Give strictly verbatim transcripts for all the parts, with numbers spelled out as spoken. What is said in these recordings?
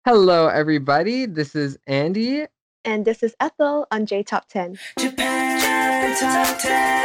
Hello, everybody. This is Andy. And this is Ethel on J Top ten. Japan Top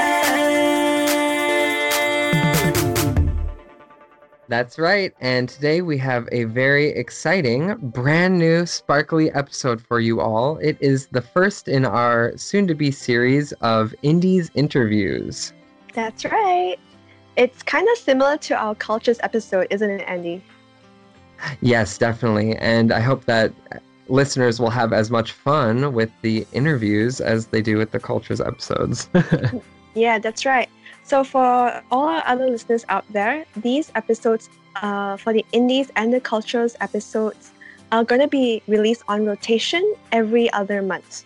ten. That's right. And today we have a very exciting, brand new, sparkly episode for you all. It is the first in our soon-to-be series of Indies interviews. That's right. It's kind of similar to our Cultures episode, isn't it, Andy? Yes, definitely. And I hope that listeners will have as much fun with the interviews as they do with the Cultures episodes. Yeah, that's right. So for all our other listeners out there, these episodes uh, for the Indies and the Cultures episodes are going to be released on rotation every other month.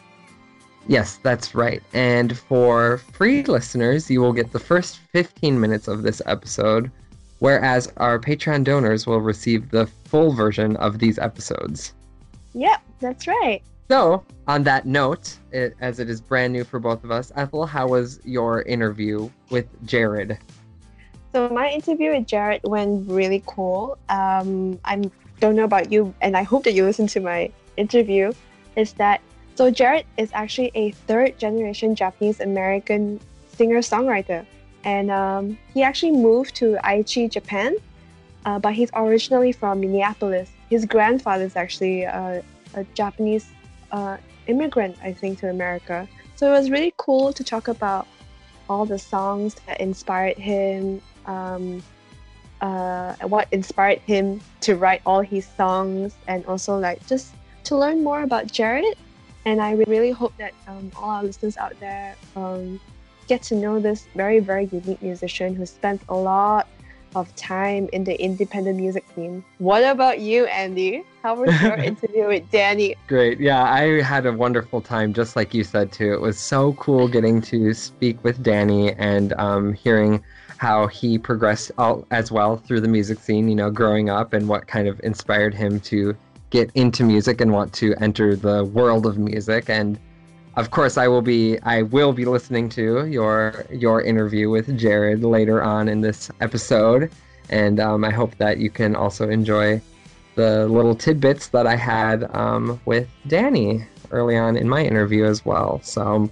Yes, that's right. And for free listeners, you will get the first fifteen minutes of this episode, whereas our Patreon donors will receive the full version of these episodes. Yep, that's right. So, on that note, it, as it is brand new for both of us, Ethel, how was your interview with Jared? So my interview with Jared went really cool. Um, I don't know about you, and I hope that you listen to my interview, is that so Jared is actually a third-generation Japanese-American singer-songwriter. And um, he actually moved to Aichi, Japan, uh, but he's originally from Minneapolis. His grandfather is actually uh, a Japanese uh, immigrant, I think, to America. So it was really cool to talk about all the songs that inspired him, um, uh, what inspired him to write all his songs, and also like just to learn more about Jared. And I really hope that um, all our listeners out there um, get to know this very, very unique musician who spent a lot of time in the independent music scene. What about you, Andy? How was your interview with Danny? Great. Yeah, I had a wonderful time, just like you said, too. It was so cool getting to speak with Danny and um, hearing how he progressed all, as well through the music scene, you know, growing up, and what kind of inspired him to get into music and want to enter the world of music. And of course, I will be I will be listening to your your interview with Jared later on in this episode, and um, I hope that you can also enjoy the little tidbits that I had um, with Danny early on in my interview as well. So,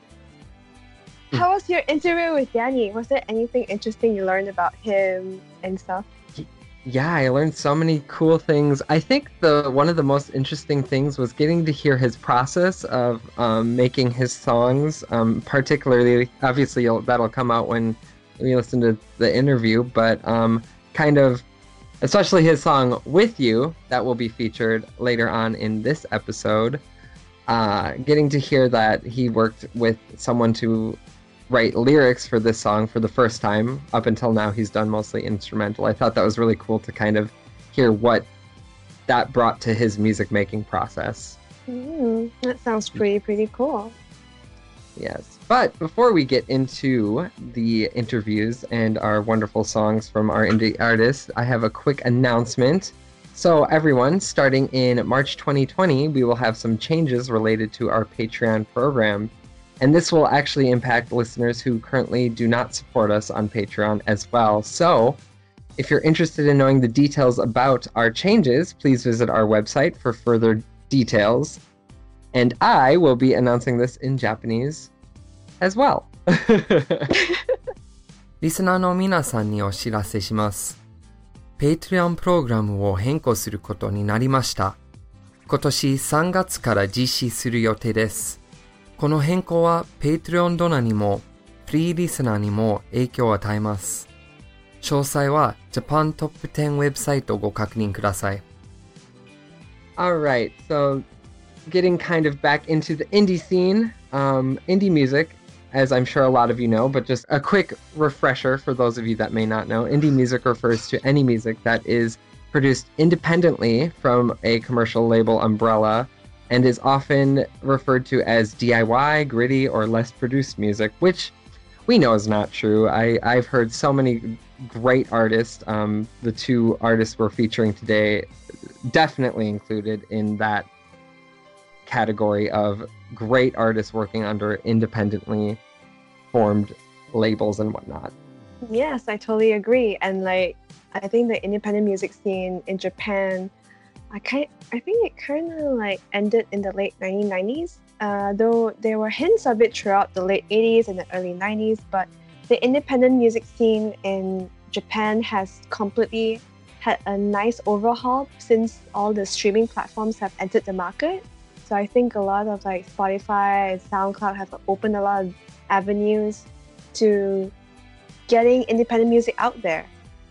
how was your interview with Danny? Was there anything interesting you learned about him and stuff? Yeah, I learned so many cool things. I think the one of the most interesting things was getting to hear his process of um, making his songs. Um, particularly, obviously, you'll, that'll come out when we listen to the interview. But um, kind of, especially his song "With You" that will be featured later on in this episode. Uh, getting to hear that he worked with someone to write lyrics for this song for the first time. Up until now, he's done mostly instrumental. I thought that was really cool to kind of hear what that brought to his music making process. Mm, that sounds pretty, pretty cool. Yes. But before we get into the interviews and our wonderful songs from our indie artists, I have a quick announcement. So everyone, starting in March twenty twenty, we will have some changes related to our Patreon program. And this will actually impact listeners who currently do not support us on Patreon as well. So, if you're interested in knowing the details about our changes, please visit our website for further details. And I will be announcing this in Japanese as well. リスナーの皆さんにお知らせします。Patreon プログラムを変更することになりました。今年さんがつから実施する予定です。この変更は Patreon ドナーにもフリーリスナーにも影響を与えます。詳細は Japan Top ten ウェブサイトをご確認ください。 Alright, so getting kind of back into the indie scene, um, indie music, as I'm sure a lot of you know, but just a quick refresher for those of you that may not know, indie music refers to any music that is produced independently from a commercial label umbrella, and is often referred to as D I Y, gritty, or less produced music, which we know is not true. I, I've heard so many great artists. Um, the two artists we're featuring today definitely included in that category of great artists working under independently formed labels and whatnot. Yes, I totally agree. And like, I think the independent music scene in Japan I kind I think it kind of like ended in the late nineteen nineties. Uh, though there were hints of it throughout the late eighties and the early nineties, but the independent music scene in Japan has completely had a nice overhaul since all the streaming platforms have entered the market. So I think a lot of like Spotify and SoundCloud have opened a lot of avenues to getting independent music out there.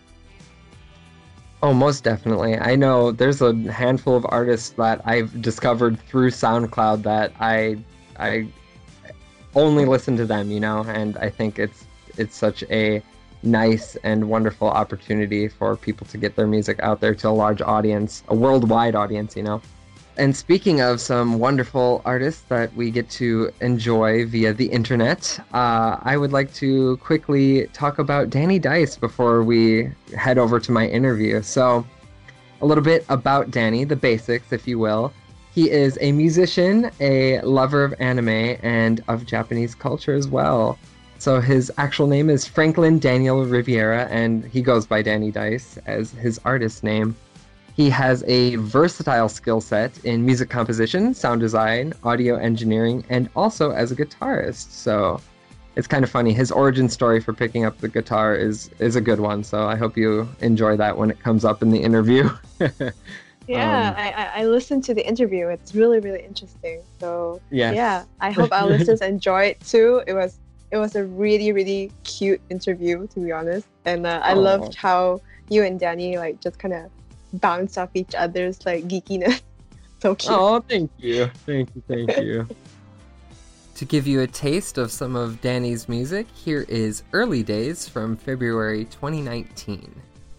Oh, most definitely. I know there's a handful of artists that I've discovered through SoundCloud that I I only listen to them, you know, and I think it's it's such a nice and wonderful opportunity for people to get their music out there to a large audience, a worldwide audience, you know. And speaking of some wonderful artists that we get to enjoy via the internet, uh, I would like to quickly talk about Danny Dice before we head over to my interview. So, a little bit about Danny, the basics, if you will. He is a musician, a lover of anime, and of Japanese culture as well. So his actual name is Franklin Daniel Riviera, and he goes by Danny Dice as his artist name. He has a versatile skill set in music composition, sound design, audio engineering, and also as a guitarist. So it's kind of funny. His origin story for picking up the guitar is is a good one. So I hope you enjoy that when it comes up in the interview. Yeah, Um, I, I I listened to the interview. It's really, really interesting. So Yes. yeah, I hope our listeners enjoy it too. It was it was a really, really cute interview, to be honest. And uh, I Aw. loved how you and Danny like just kind of bounce off each other's like geekiness. So cute. Oh, thank you. Thank you. Thank you. To give you a taste of some of Danny's music, here is Early Days from February twenty nineteen.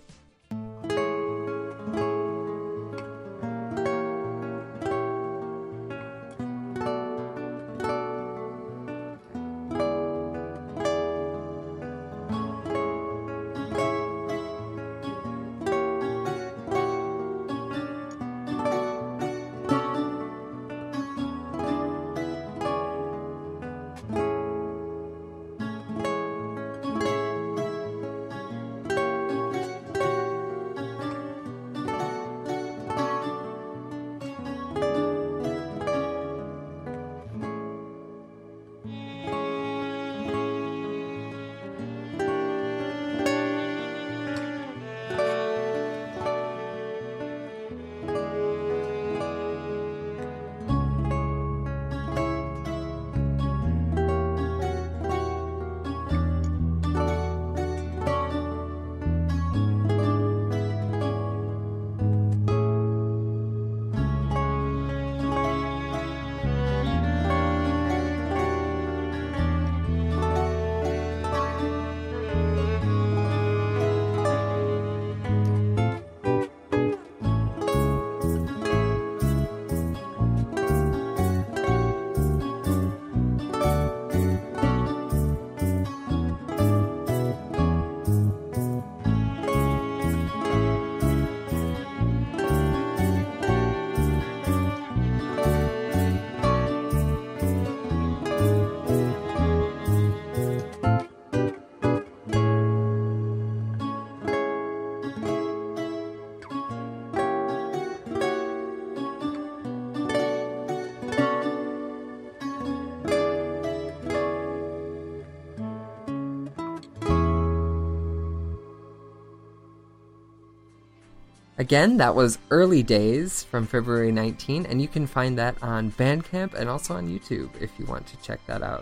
Again, that was Early Days from February nineteenth, and you can find that on Bandcamp and also on YouTube if you want to check that out.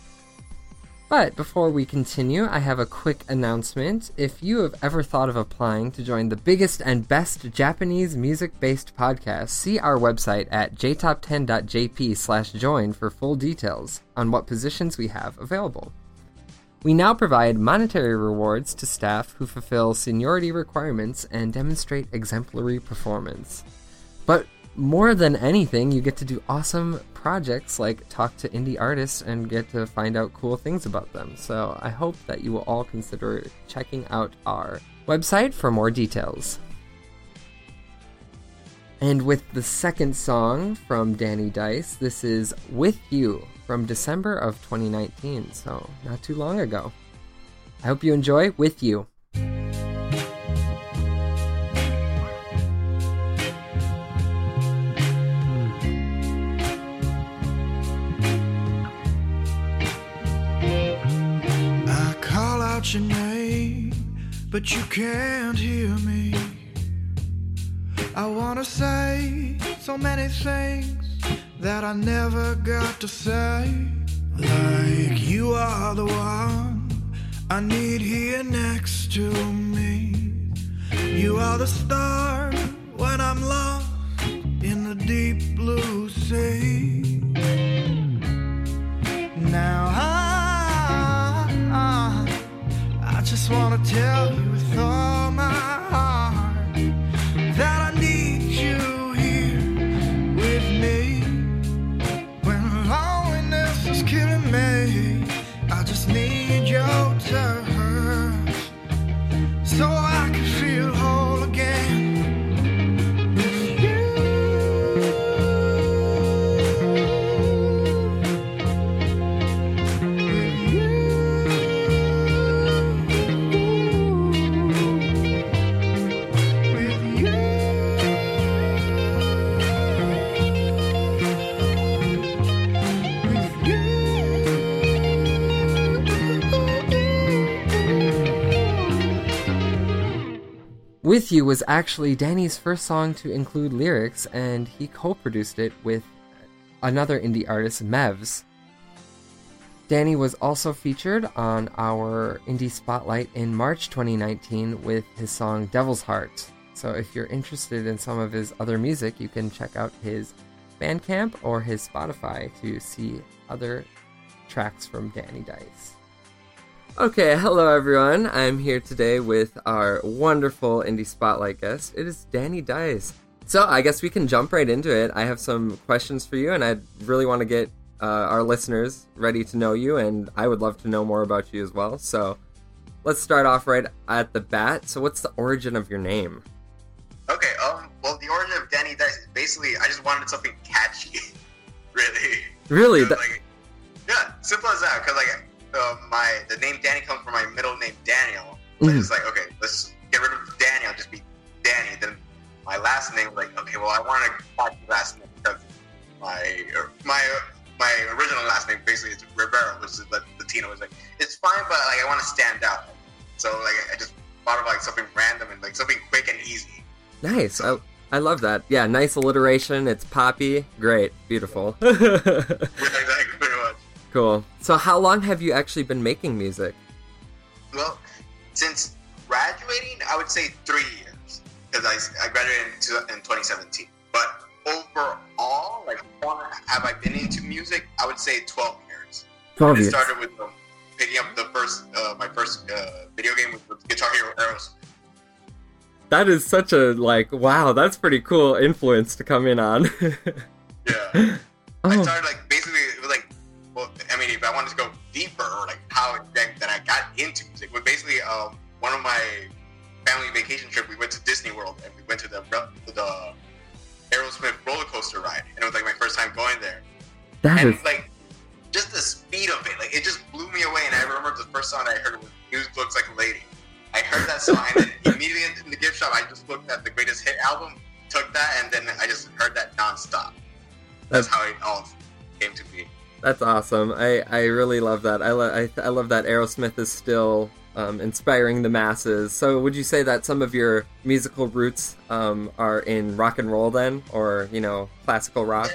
But before we continue, I have a quick announcement. If you have ever thought of applying to join the biggest and best Japanese music-based podcast, see our website at j top ten dot j p slash join for full details on what positions we have available. We now provide monetary rewards to staff who fulfill seniority requirements and demonstrate exemplary performance. But more than anything, you get to do awesome projects like talk to indie artists and get to find out cool things about them. So I hope that you will all consider checking out our website for more details. And with the second song from Danny Dice, this is With You from December of twenty nineteen, so not too long ago. I hope you enjoy With You. out your name, but you can't hear me. I wanna say so many things that I never got to say. Like you are the one I need here next to me. You are the star when I'm lost in the deep blue sea. Now I, I, I just wanna tell you with all my heart that I need you here with me. When loneliness is killing me, I just need your touch so I can feel whole again. With you. With you. With you. With You was actually Danny's first song to include lyrics, and he co-produced it with another indie artist, Mevs. Danny was also featured on our Indie Spotlight in March twenty nineteen with his song Devil's Heart. So if you're interested in some of his other music, you can check out his Bandcamp or his Spotify to see other tracks from Danny Dice. Okay, hello everyone. I'm here today with our wonderful Indie Spotlight guest. It is Danny Dice. So I guess we can jump right into it. I have some questions for you, and I really want to get uh, our listeners ready to know you, and I would love to know more about you as well. So let's start off right at the bat. So what's the origin of your name? Okay, um, well, the origin of Danny Dice is basically, I just wanted something catchy, really. Really? That... Like, yeah, simple as that, because, like, uh, my, the name Danny comes from my middle name, Daniel. So Mm-hmm. it's like, okay, let's get rid of Daniel, just be Danny. Then my last name was like, okay, well, I want to catchy last name, because my, my, my original last name basically is Rivera, which is what Latino is like. It's fine, but, like, I want to stand out. So, like, I just thought of, like, something random and, like, something quick and easy. Nice. I, I love that. Yeah, nice alliteration. It's poppy. Great. Beautiful. Yeah, exactly, pretty much. Cool. So how long have you actually been making music? Well, since graduating, I would say three years. Because I, I graduated in, two, in twenty seventeen. But overall, like, have I been into music? I would say twelve years. twelve It years. started with um, picking up the first, uh, my first uh, video game with, with Guitar Hero Aerosmith. That is such a, like, wow, that's pretty cool influence to come in on. Yeah. I Oh, started, like, basically, it was like, well, I mean, if I wanted to go deeper, or, like, how that, that I got into music, was basically, um, one of my family vacation trip, we went to Disney World, and we went to the, the Aerosmith roller coaster ride, and it was, like, my first time going there. that And, is, like, just the speed of it, like, it just blew me away, and I remember the first song I heard was Music Looks Like a Lady. I heard that song, and then immediately in the gift shop, I just looked at the greatest hit album, took that, and then I just heard that nonstop. That's how it all came to be. that's awesome. I, I really love that. I, lo- I, I love that Aerosmith is still um, inspiring the masses. So would you say that some of your musical roots um, are in rock and roll then? Or, you know, classical rock?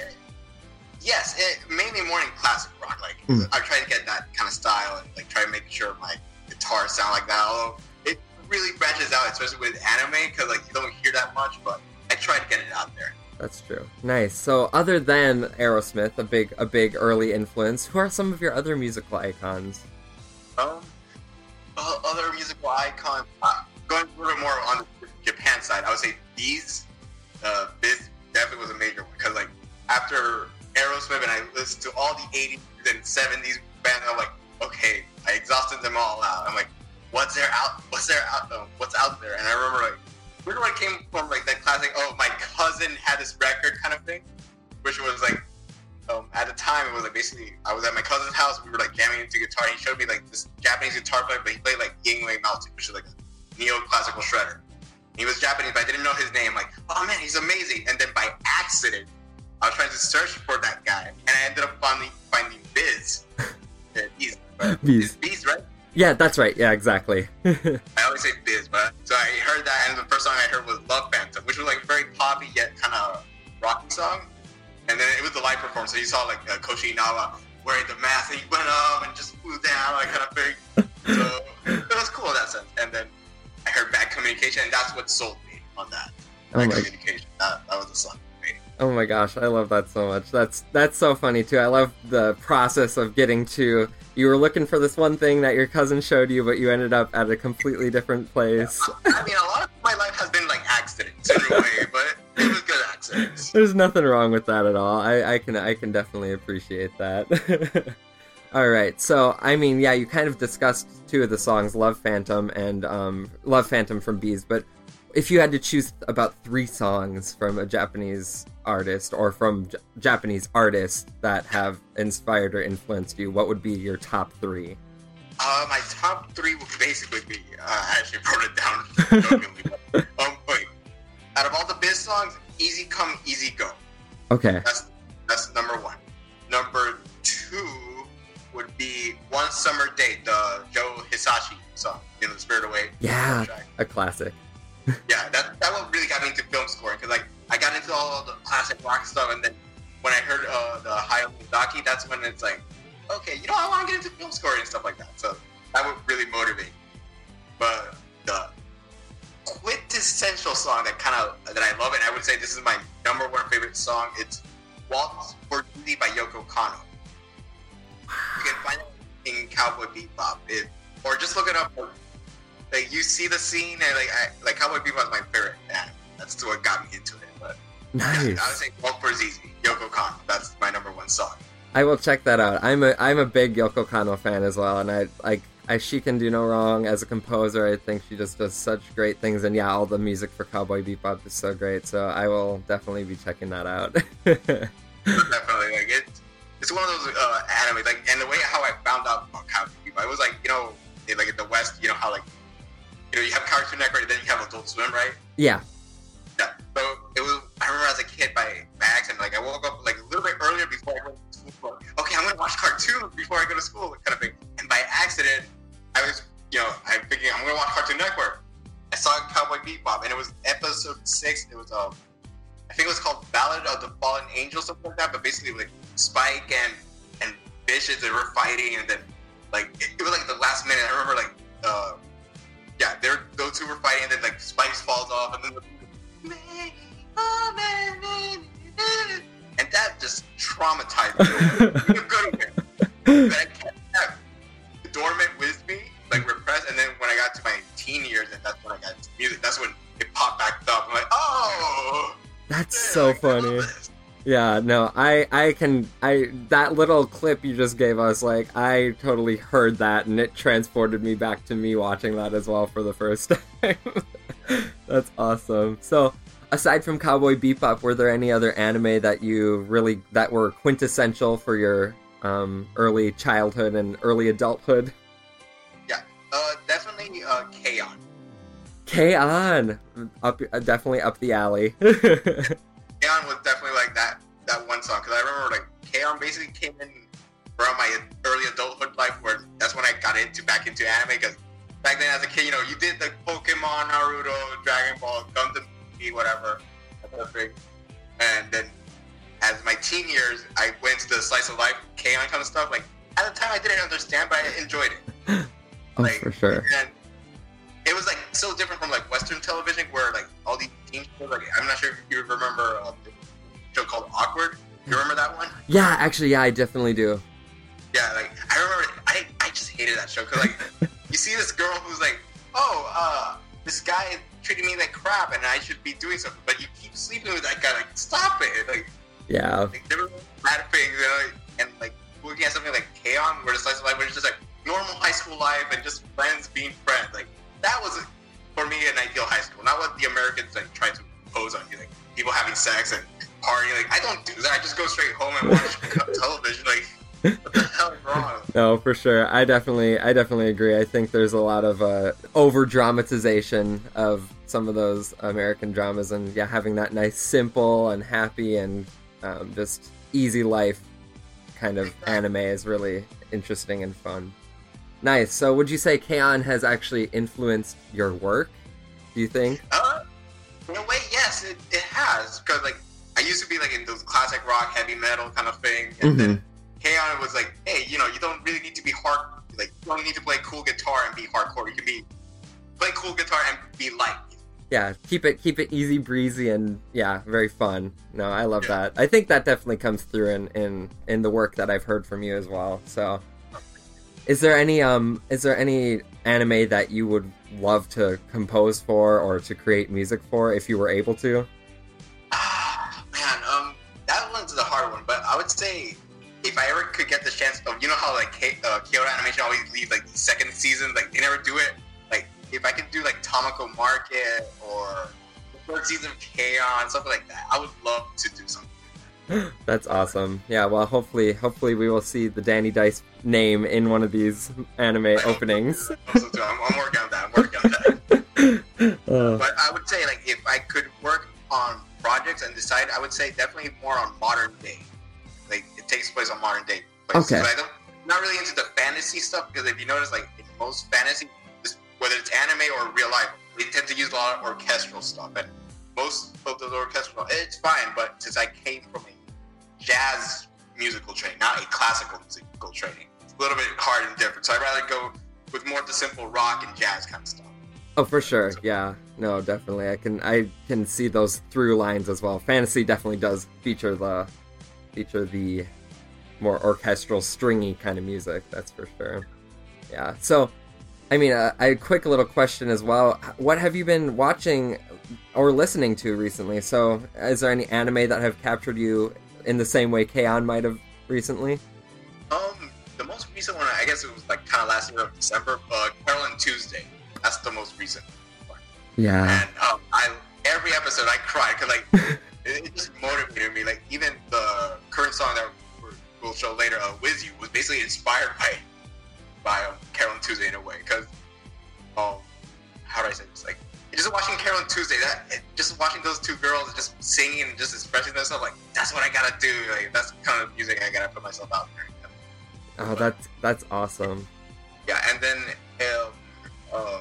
Yes, it, mainly more in classic rock. Like, Mm. I try to get that kind of style and, like, try to make sure my guitar sound like that, although it really branches out, especially with anime, because, like, you don't hear that much, but I try to get it out there. That's true. Nice. So other than Aerosmith, a big a big early influence, who are some of your other musical icons? Um, uh, other musical icons, uh, going a little more on the Japan side, I would say Biz. Uh, Biz definitely was a major one, because, like, after Aerosmith and I listened to all the eighties and seventies bands, I'm like, okay, I exhausted them all out. I'm like, what's there out? What's there out? Uh, what's out there? And I remember, like, where I came from, like, that classic, oh, my cousin had this record kind of thing, which was, like, um, at the time, it was, like, basically, I was at my cousin's house, we were, like, jamming into guitar, and he showed me, like, this Japanese guitar player, but he played, like, Yingwei Mountain, which is, like, a neo-classical shredder. He was Japanese, but I didn't know his name. Like, oh, man, he's amazing. And then by accident, I was trying to search for that guy, and I ended up finding, finding Biz. Yeah, Biz. Biz. It's Biz, right? Yeah, that's right. Yeah, exactly. I always say Biz, but so I heard that, and the first song I heard was Love Phantom, which was like a very poppy yet kind of rocky song. And then it was the live performance, so you saw like uh, Koshi Inawa wearing the mask, and he went up and just flew down, like kind of big. So it was cool in that sense. And then I heard Bad Communication, and that's what sold me on that. Oh Bad my- Communication. That, that was the song for me. Oh my gosh, I love that so much. That's that's so funny too. I love the process of getting to. You were looking for this one thing that your cousin showed you, but you ended up at a completely different place. I mean, a lot of my life has been like accidents in a way, but it was good accidents. There's nothing wrong with that at all. I, I can I can definitely appreciate that. All right, so I mean, yeah, you kind of discussed two of the songs, Love Phantom and um, Love Phantom from Bees, but if you had to choose about three songs from a Japanese artist or from J- Japanese artists that have inspired or influenced you, what would be your top three? Uh, my top three would basically be, uh, I actually wrote it down jokingly. but, um, wait. Out of all the Biz songs, Easy Come, Easy Go. Okay. That's that's number one. Number two would be One Summer Day, the Joe Hisashi song, you know, the Spirit Away. Yeah, track. a classic. Yeah, that that what really got me into film scoring, because like I got into all the classic rock stuff, and then when I heard uh, the Hayao Miyazaki, that's when it's like, okay, you know, I want to get into film scoring and stuff like that. So that would really motivate me. But the quintessential song that kind of that I love, and I would say this is my number one favorite song. It's "Waltz for Judy" by Yoko Kanno. You can find it in Cowboy Bebop, it, or just look it up. Like you see the scene, and like I, like Cowboy Bebop is my favorite anime. That's what got me into it. But Nice. yeah, I would say "Walk for Zizi," Yoko Kanno. That's my number one song. I will check that out. I'm a I'm a big Yoko Kanno fan as well, and I like I she can do no wrong as a composer. I think she just does such great things, and yeah, all the music for Cowboy Bebop is so great. So I will definitely be checking that out. Definitely, like it's it's one of those uh, anime, like, and the way how I found out about Cowboy Bebop, it was like, you know, in, like in the West, you know how like, you know, you have Cartoon Network, and then you have Adult Swim, right? Yeah. Yeah. So it was. I remember as a kid, by, by accident, like I woke up like a little bit earlier before I went to school. Okay, I'm gonna watch cartoons before I go to school, kind of thing. And by accident, I was, you know, I'm thinking I'm gonna watch Cartoon Network. I saw Cowboy Bebop, and it was episode six. It was um, I think it was called Ballad of the Fallen Angel, something like that. But basically, like Spike and and Vicious, they were fighting, and then like it, it was like the last minute. I remember like uh, yeah, they're those two were fighting, and then like Spike falls off, and then the and that just traumatized me. In a good way. But I kept that dormant with me, like repressed, and then when I got to my teen years, and that's when I got into music, that's when it popped back up. I'm like, oh, That's yeah, so like, I love funny. this. Yeah, no, I, I can, I, that little clip you just gave us, like, I totally heard that, and it transported me back to me watching that as well for the first time. That's awesome. So, aside from Cowboy Bebop, were there any other anime that you really, that were quintessential for your um, early childhood and early adulthood? Yeah, uh, definitely uh, K-On! K-On! Up, uh, definitely up the alley. K-On! Was definitely like that that one song, because I remember like K-On! Basically came in around my early adulthood life, where that's when I got into back into anime, because back then as a kid, you know, you did the Pokemon, Naruto, Dragon Ball, Gundam, whatever, and then as my teen years, I went to the slice of life K-On! Kind of stuff. Like at the time, I didn't understand, but I enjoyed it. Oh, like, for sure. And it was like so different from like Western television, where like all these teen shows. Like I'm not sure if you remember um, the show called Awkward. You remember that one? Yeah, actually, yeah, I definitely do. Yeah, like I remember. I I just hated that show, because like you see this girl who's like, oh, uh, this guy treating me like crap, and I should be doing something, but you keep sleeping with that guy. Like, stop it! Like, Yeah. like there were bad things, you know, and like looking at something like K-On!, where the slice of life was just like normal high school life and just friends being friends. Like that was for me an ideal high school, not what the Americans like try to impose on you, like people having sex and partying. Like I don't do that. I just go straight home and watch television. Like what the hell is wrong? No, for sure. I definitely, I definitely agree. I think there's a lot of uh, over dramatization of some of those American dramas, and yeah, having that nice, simple, and happy, and um, just easy life kind of anime is really interesting and fun. Nice. So would you say K-On has actually influenced your work, do you think? Uh, in a way, yes, it, it has. Because, like, I used to be, like, in those classic rock, heavy metal kind of thing. And Mhm. then K-On was like, hey, you know, you don't really need to be hard. Like, you don't need to play cool guitar and be hardcore. You can be, play cool guitar and be light. Yeah, keep it keep it easy breezy and yeah, very fun. No, I love Yeah. that. I think that definitely comes through in, in in the work that I've heard from you as well. So is there any um is there any anime that you would love to compose for or to create music for if you were able to? Ah, man, um, that one's the hard one. But I would say if I ever could get the chance of, you know how like K- uh, Kyoto Animation always leave like the second season, like they never do it. Like if I could do like Tamako Market or the third season of K-On, something like that, I would love to do something. That's awesome. Yeah, well hopefully hopefully we will see the Danny Dice name in one of these anime openings. Also, too, I'm, I'm working on that. I'm working on that. Uh, But I would say like if I could work on projects and decide, I would say definitely more on modern day. Like it takes place on modern day places. Okay. So I don't, I'm not really into the fantasy stuff because if you notice, like in most fantasy, just, whether it's anime or real life, they tend to use a lot of orchestral stuff. And most of the orchestral, it's fine. But since I came from a jazz musical training, not a classical musical training, it's a little bit hard and different. So I'd rather go with more of the simple rock and jazz kind of stuff. Oh, for sure. Yeah. No, definitely. I can I can see those through lines as well. Fantasy definitely does feature the feature the more orchestral, stringy kind of music. That's for sure. Yeah. So, I mean, uh, a quick little question as well. What have you been watching or listening to recently? So, is there any anime that have captured you in the same way K-On might have recently? Um, the most recent one, I guess it was like kind of last year of December. Uh, Carol and Tuesday. That's the most recent one. Yeah. And um, I every episode I cried because like it, it just motivated me. Like even the current song that we're, we'll show later, uh, "With You," was basically inspired by by um, Carol and Tuesday in a way. Because um, how do I say this? Like just watching Carol and Tuesday, that it, just watching those two girls just singing and just expressing themselves, like that's what I gotta do. Like that's the kind of music I gotta put myself out there. Oh, that's that's awesome. Yeah, and then um, uh,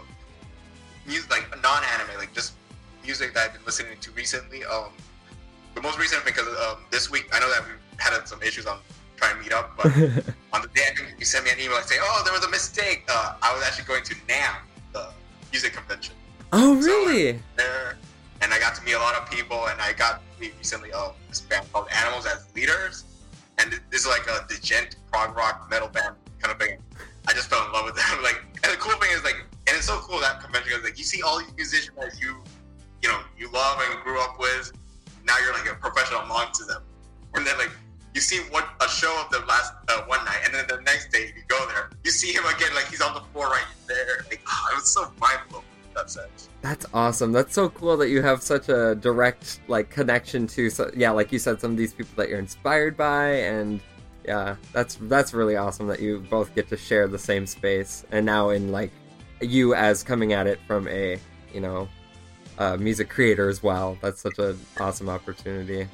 music like non-anime, like just music that I've been listening to recently. Um, the most recent because um, this week I know that we had some issues on trying to meet up, but on the day I think you sent me an email like saying, "Oh, there was a mistake." Uh, I was actually going to NAMM, the music convention. Oh, really? So there, and I got to meet a lot of people, and I got to meet recently uh, this band called Animals as Leaders, and this is like a djent prog rock metal band kind of thing. I just fell in love with them. Like, and the cool thing is like, and it's so cool that convention because like you see all these musicians that you, you know, you love and grew up with. Now you're like a professional amongst them, and then like you see what a show of them last uh, one night, and then the next day you go there, you see him again, like he's on the floor right there. Like, oh, it was so mind blowing. That sense. That's awesome. That's so cool that you have such a direct like connection to, so, yeah, like you said, some of these people that you're inspired by, and yeah, that's that's really awesome that you both get to share the same space. And now in like you as coming at it from a you know uh, music creator as well. That's such an awesome opportunity.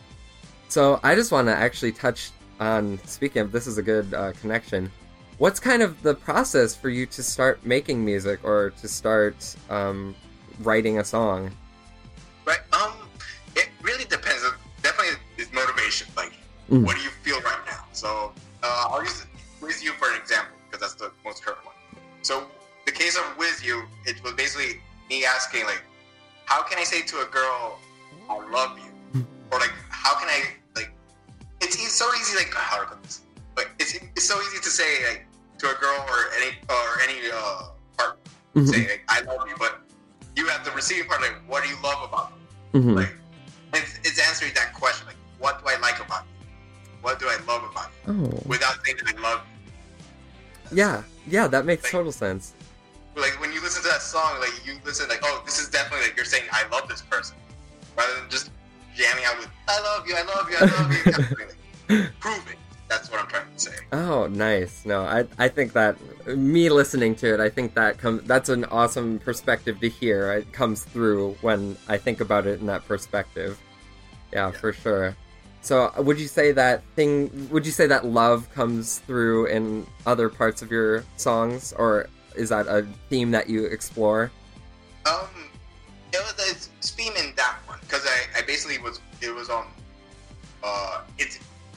So I just want to actually touch on, speaking of, this is a good uh, connection. What's kind of the process for you to start making music or to start um, writing a song? Right. Um, it really depends. Definitely, it's motivation. Like, Mm. what do you feel right now? So, uh, I'll use With You for an example because that's the most current one. So, the case of With You, it was basically me asking, like, how can I say to a girl, "I love you," or like, how can I like? It's, it's so easy. Like, how do I put this? Like, it's it's so easy to say like to a girl or any or any uh, partner, Mhm. say like, "I love you," but you have the receiving part, like, what do you love about me? Mhm. Like, it's, it's answering that question, like, what do I like about you? What do I love about you? Oh, Without saying that I love you. yeah, yeah, that makes total sense. Like, when you listen to that song, like, you listen, like, oh, this is definitely, like, you're saying, I love this person. Rather than just jamming out with, I love you, I love you, I love you. Kind of thing, like, prove it. That's what I'm trying to say. Oh, nice. No, I I think that me listening to it, I think that comes. That's an awesome perspective to hear. It comes through when I think about it in that perspective. Yeah, Yeah. for sure. So would you say that thing, would you say that love comes through in other parts of your songs, or is that a theme that you explore? Um, it was a theme in that one, because I, I basically was, it was, um, uh, it's,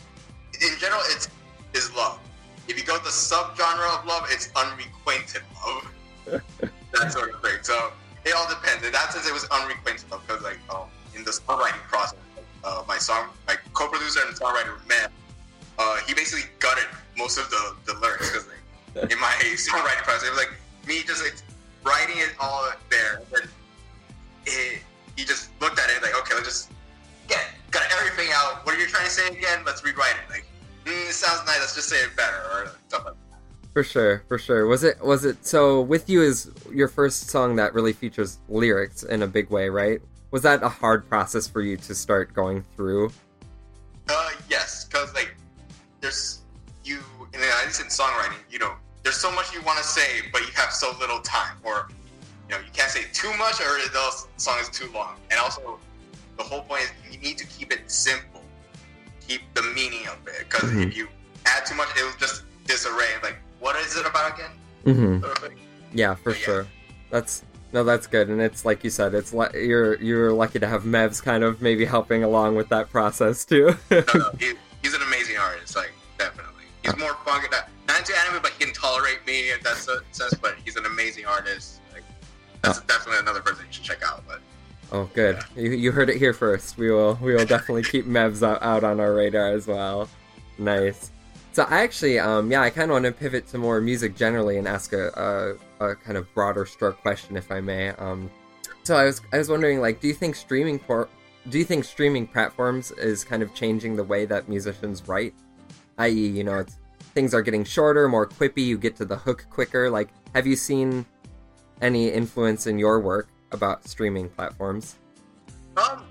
in general, it's, is love. If you go to the subgenre of love, it's unrequited love. That sort of thing. So it all depends. In that sense, it was unrequited love, because, like, um, in the songwriting process, uh, my song, my co-producer and songwriter, Matt, uh, he basically gutted most of the, the lyrics, because, like, in my songwriting process, it was like me just like writing it all there. And then it, he just looked at it like, okay, let's just get got everything out. What are you trying to say again? Let's rewrite it. Like, mm, it sounds nice. Let's just say it better, or stuff like that. For sure, for sure. Was it, was it, so With You is your first song that really features lyrics in a big way, right? Was that a hard process for you to start going through? Uh, yes, because, like, there's, you, in, at least in songwriting, you know, there's so much you want to say, but you have so little time, or, you know, you can't say too much, or the song is too long. And also, the whole point is you need to keep it simple, keep the meaning of it, because mm-hmm. if you add too much, it will just disarray. Like, what is it about again? Mm-hmm. Sort of Yeah, for so, yeah. sure. That's no, that's good, and it's like you said, it's le- you're you're lucky to have Mevs kind of maybe helping along with that process too. no, no, he, he's an amazing artist, like, definitely. He's more fun, not, not into anime, but he can tolerate me in that sense. But he's an amazing artist. Like, that's oh. definitely another person you should check out. But oh, good. Yeah. You you heard it here first. We will we will definitely keep Mevs out, out on our radar as well. Nice. So I actually, um, yeah, I kind of want to pivot to more music generally and ask a, a, a kind of broader stroke question, if I may. Um, so I was I was wondering, like, do you think streaming por- do you think streaming platforms is kind of changing the way that musicians write? that is, you know, it's, things are getting shorter, more quippy. You get to the hook quicker. Like, have you seen any influence in your work about streaming platforms? Um,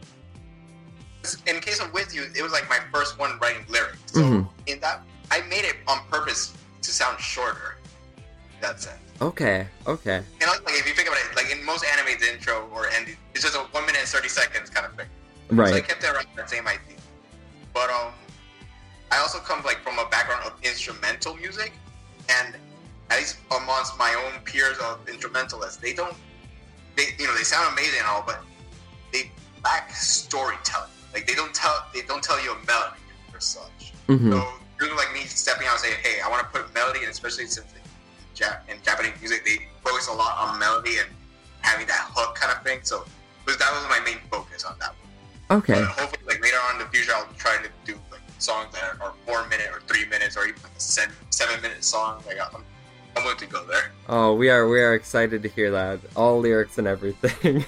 in case of With You, it was like my first one writing lyrics. So mm-hmm. in that, I made it on purpose to sound shorter. In that sense. Okay. Okay. And also, like, if you think about it, like in most anime, the intro or end, it's just a one minute and thirty seconds kind of thing. Right. So I kept it around that same idea. But um, I also come like from a background of instrumental music, and at least amongst my own peers of instrumentalists, they don't, they you know, they sound amazing and all, but they lack storytelling. Like, they don't tell, they don't tell you a melody or such. Mm-hmm. So really, like me stepping out and saying, hey, I want to put melody, and especially since in, Jap- in Japanese music they focus a lot on melody and having that hook kind of thing. So was, that was my main focus on that one. Okay. But hopefully, like later on in the future, I'll try to do like songs that are four minute or three minutes or even like a seven, seven minute song. Like, I'm, I'm willing to go there. Oh, we are we are excited to hear that. All lyrics and everything.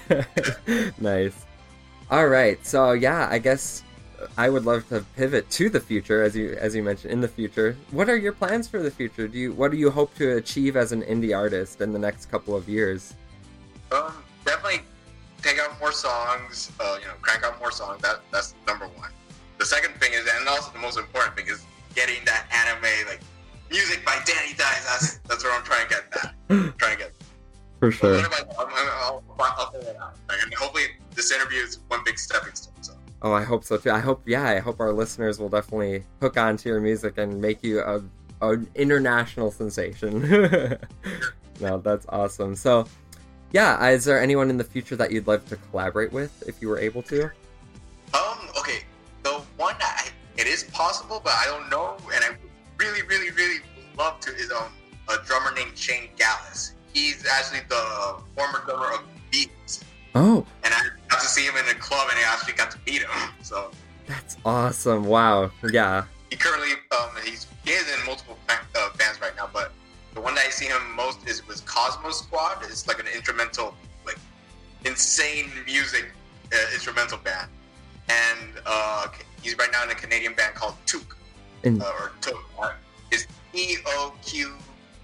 Nice. All right. So yeah, I guess I would love to pivot to the future, as you as you mentioned, in the future. What are your plans for the future? Do you what do you hope to achieve as an indie artist in the next couple of years? Um, definitely take out more songs. Uh, you know, crank out more songs. That that's number one. The second thing is, and also the most important thing, is getting that anime like music by Danny Dice. That's that's where I'm trying to get that. I'm trying to get. For sure. So I'll, I'll, I'll figure it out. Like, and hopefully, this interview is one big stepping stone. So. Oh, I hope so too. I hope, yeah, I hope our listeners will definitely hook on to your music and make you a an international sensation. No, that's awesome. So, yeah, is there anyone in the future that you'd love to collaborate with if you were able to? Um, okay, the one that I, it is possible, but I don't know, and I really, really, really love to is um a drummer named Shane Gallus. He's actually the former drummer of Beats. Oh. And I got to see him in the club, and I actually got to meet him. So that's awesome! Wow, yeah. He currently um he's he is in multiple uh, bands right now, but the one that I see him most is with Cosmos Squad. It's like an instrumental, like insane music uh, instrumental band, and uh he's right now in a Canadian band called Took, in- uh, or Took. Uh, it's E O Q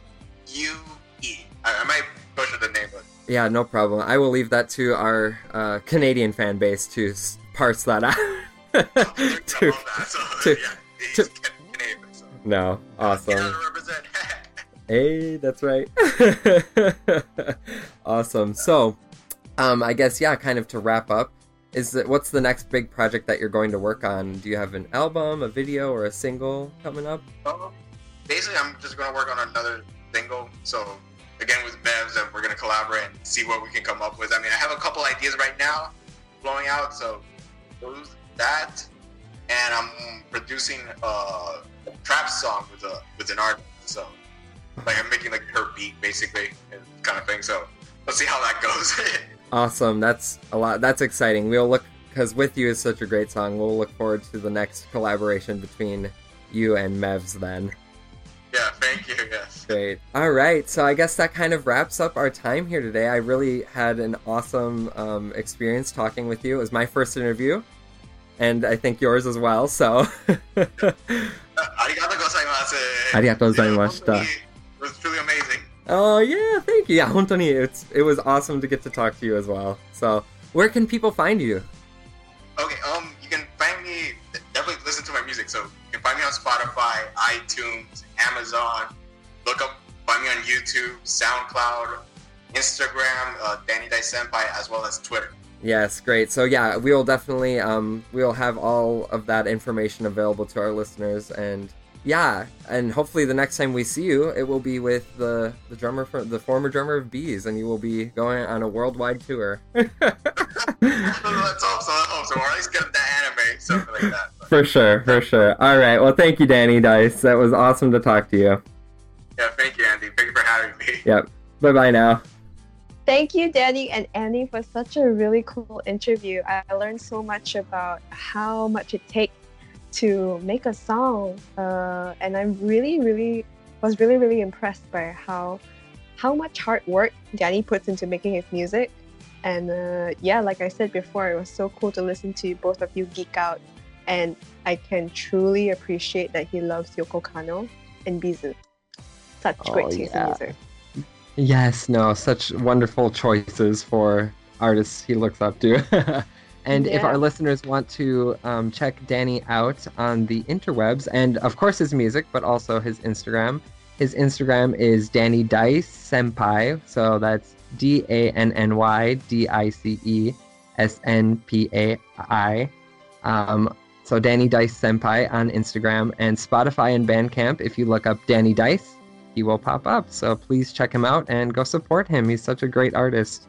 U E. I, I might butcher the name, but. Yeah, no problem. I will leave that to our uh, Canadian fan base to s- parse that out. to, to, so, to, yeah, to, Canadian, so. No, awesome. Represent. Hey, that's right. Awesome. So, um, I guess, yeah, kind of to wrap up, is it, what's the next big project that you're going to work on? Do you have an album, a video, or a single coming up? Um, basically, I'm just going to work on another single. So, again, with Mevs, and we're going to collaborate and see what we can come up with. I mean, I have a couple ideas right now flowing out, so those that. And I'm producing a trap song with a with an artist. So, like, I'm making like her beat, basically, and kind of thing. So, let's see how that goes. Awesome. That's a lot. That's exciting. We'll look, because With You is such a great song. We'll look forward to the next collaboration between you and Mevs then. Yeah, thank you, yes. Great. All right. So I guess that kind of wraps up our time here today. I really had an awesome um, experience talking with you. It was my first interview, and I think yours as well. So. ありがとうございます。 ありがとうございました。 It was truly amazing. Oh, yeah, thank you. Yeah, 本当に it's, it was awesome to get to talk to you as well. So, where can people find you? Okay, um, you can find me, definitely listen to my music. So, you can find me on Spotify, iTunes, Amazon. Look up, find me on YouTube, SoundCloud, Instagram, uh, Danny Dai Senpai, as well as Twitter. Yes, great. So, yeah, we will definitely, um, we'll have all of that information available to our listeners. And, yeah, and hopefully the next time we see you, it will be with the, the drummer, for, the former drummer of Bees, and you will be going on a worldwide tour. Let's hope so, let's hope so. Or at least get that anime, something like that. But, For sure, for sure. All right, well, thank you, Danny Dice. That was awesome to talk to you. yeah, thank you, Andy. Thank you for having me. Yep. Bye-bye now. Thank you, Danny and Andy, for such a really cool interview. I learned so much about how much it takes to make a song, uh, and I'm really, really was really, really impressed by how how much hard work Danny puts into making his music. And uh, yeah, like I said before, it was so cool to listen to both of you geek out, and I can truly appreciate that he loves Yoko Kanno and Bizu. Such Oh, great taste in yeah. music. Yes, no, such wonderful choices for artists he looks up to. And if Yeah. our listeners want to um, check Danny out on the interwebs, and of course his music, but also his Instagram, his Instagram is Danny Dice Senpai. So that's D A N N Y D I C E S N P A I. Um, so Danny Dice Senpai on Instagram, and Spotify and Bandcamp. If you look up Danny Dice, he will pop up. So please check him out and go support him. He's such a great artist.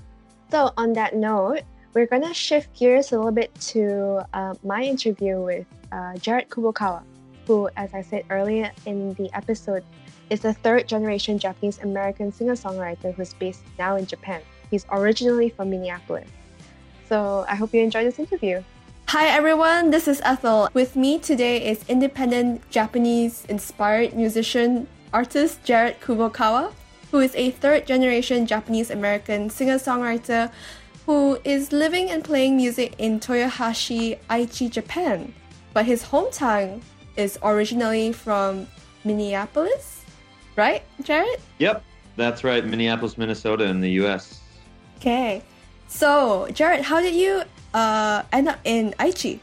So on that note, we're gonna shift gears a little bit to uh, my interview with uh, Jared Kubokawa, who, as I said earlier in the episode, is a third-generation Japanese-American singer-songwriter who's based now in Japan. He's originally from Minneapolis. So I hope you enjoy this interview. Hi everyone, this is Ethel. With me today is independent Japanese-inspired musician artist Jared Kubokawa, who is a third-generation Japanese-American singer-songwriter who is living and playing music in Toyohashi, Aichi, Japan. But his hometown is originally from Minneapolis, right, Jared? Yep, that's right. Minneapolis, Minnesota in the U S. Okay. So, Jared, how did you uh, end up in Aichi?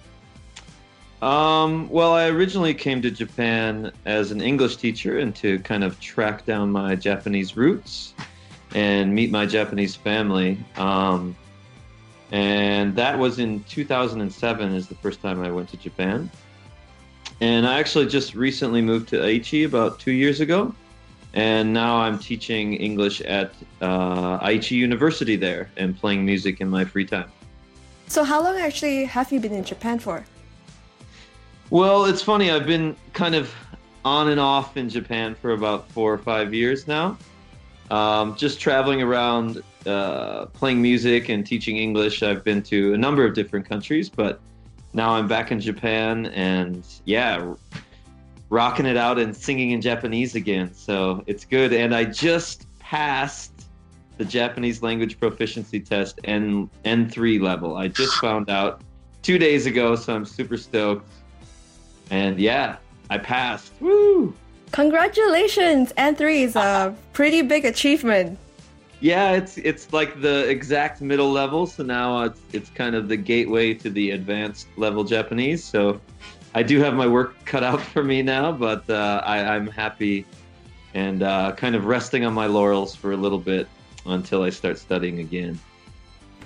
Um, well, I originally came to Japan as an English teacher and to kind of track down my Japanese roots and meet my Japanese family. Um, and that was in two thousand seven is the first time I went to Japan. And I actually just recently moved to Aichi about two years ago. And now I'm teaching English at uh, Aichi University there and playing music in my free time. So how long actually have you been in Japan for? Well, it's funny. I've been kind of on and off in Japan for about four or five years now. Um, just traveling around, uh, playing music and teaching English. I've been to a number of different countries, but now I'm back in Japan and yeah, rocking it out and singing in Japanese again. So it's good. And I just passed the Japanese language proficiency test N N3 level. I just found out two days ago, so I'm super stoked. And yeah, I passed. Woo! Congratulations! N three is a pretty big achievement. Yeah, it's it's like the exact middle level, so now it's it's kind of the gateway to the advanced level Japanese. So I do have my work cut out for me now, but uh, I, I'm happy and uh, kind of resting on my laurels for a little bit until I start studying again.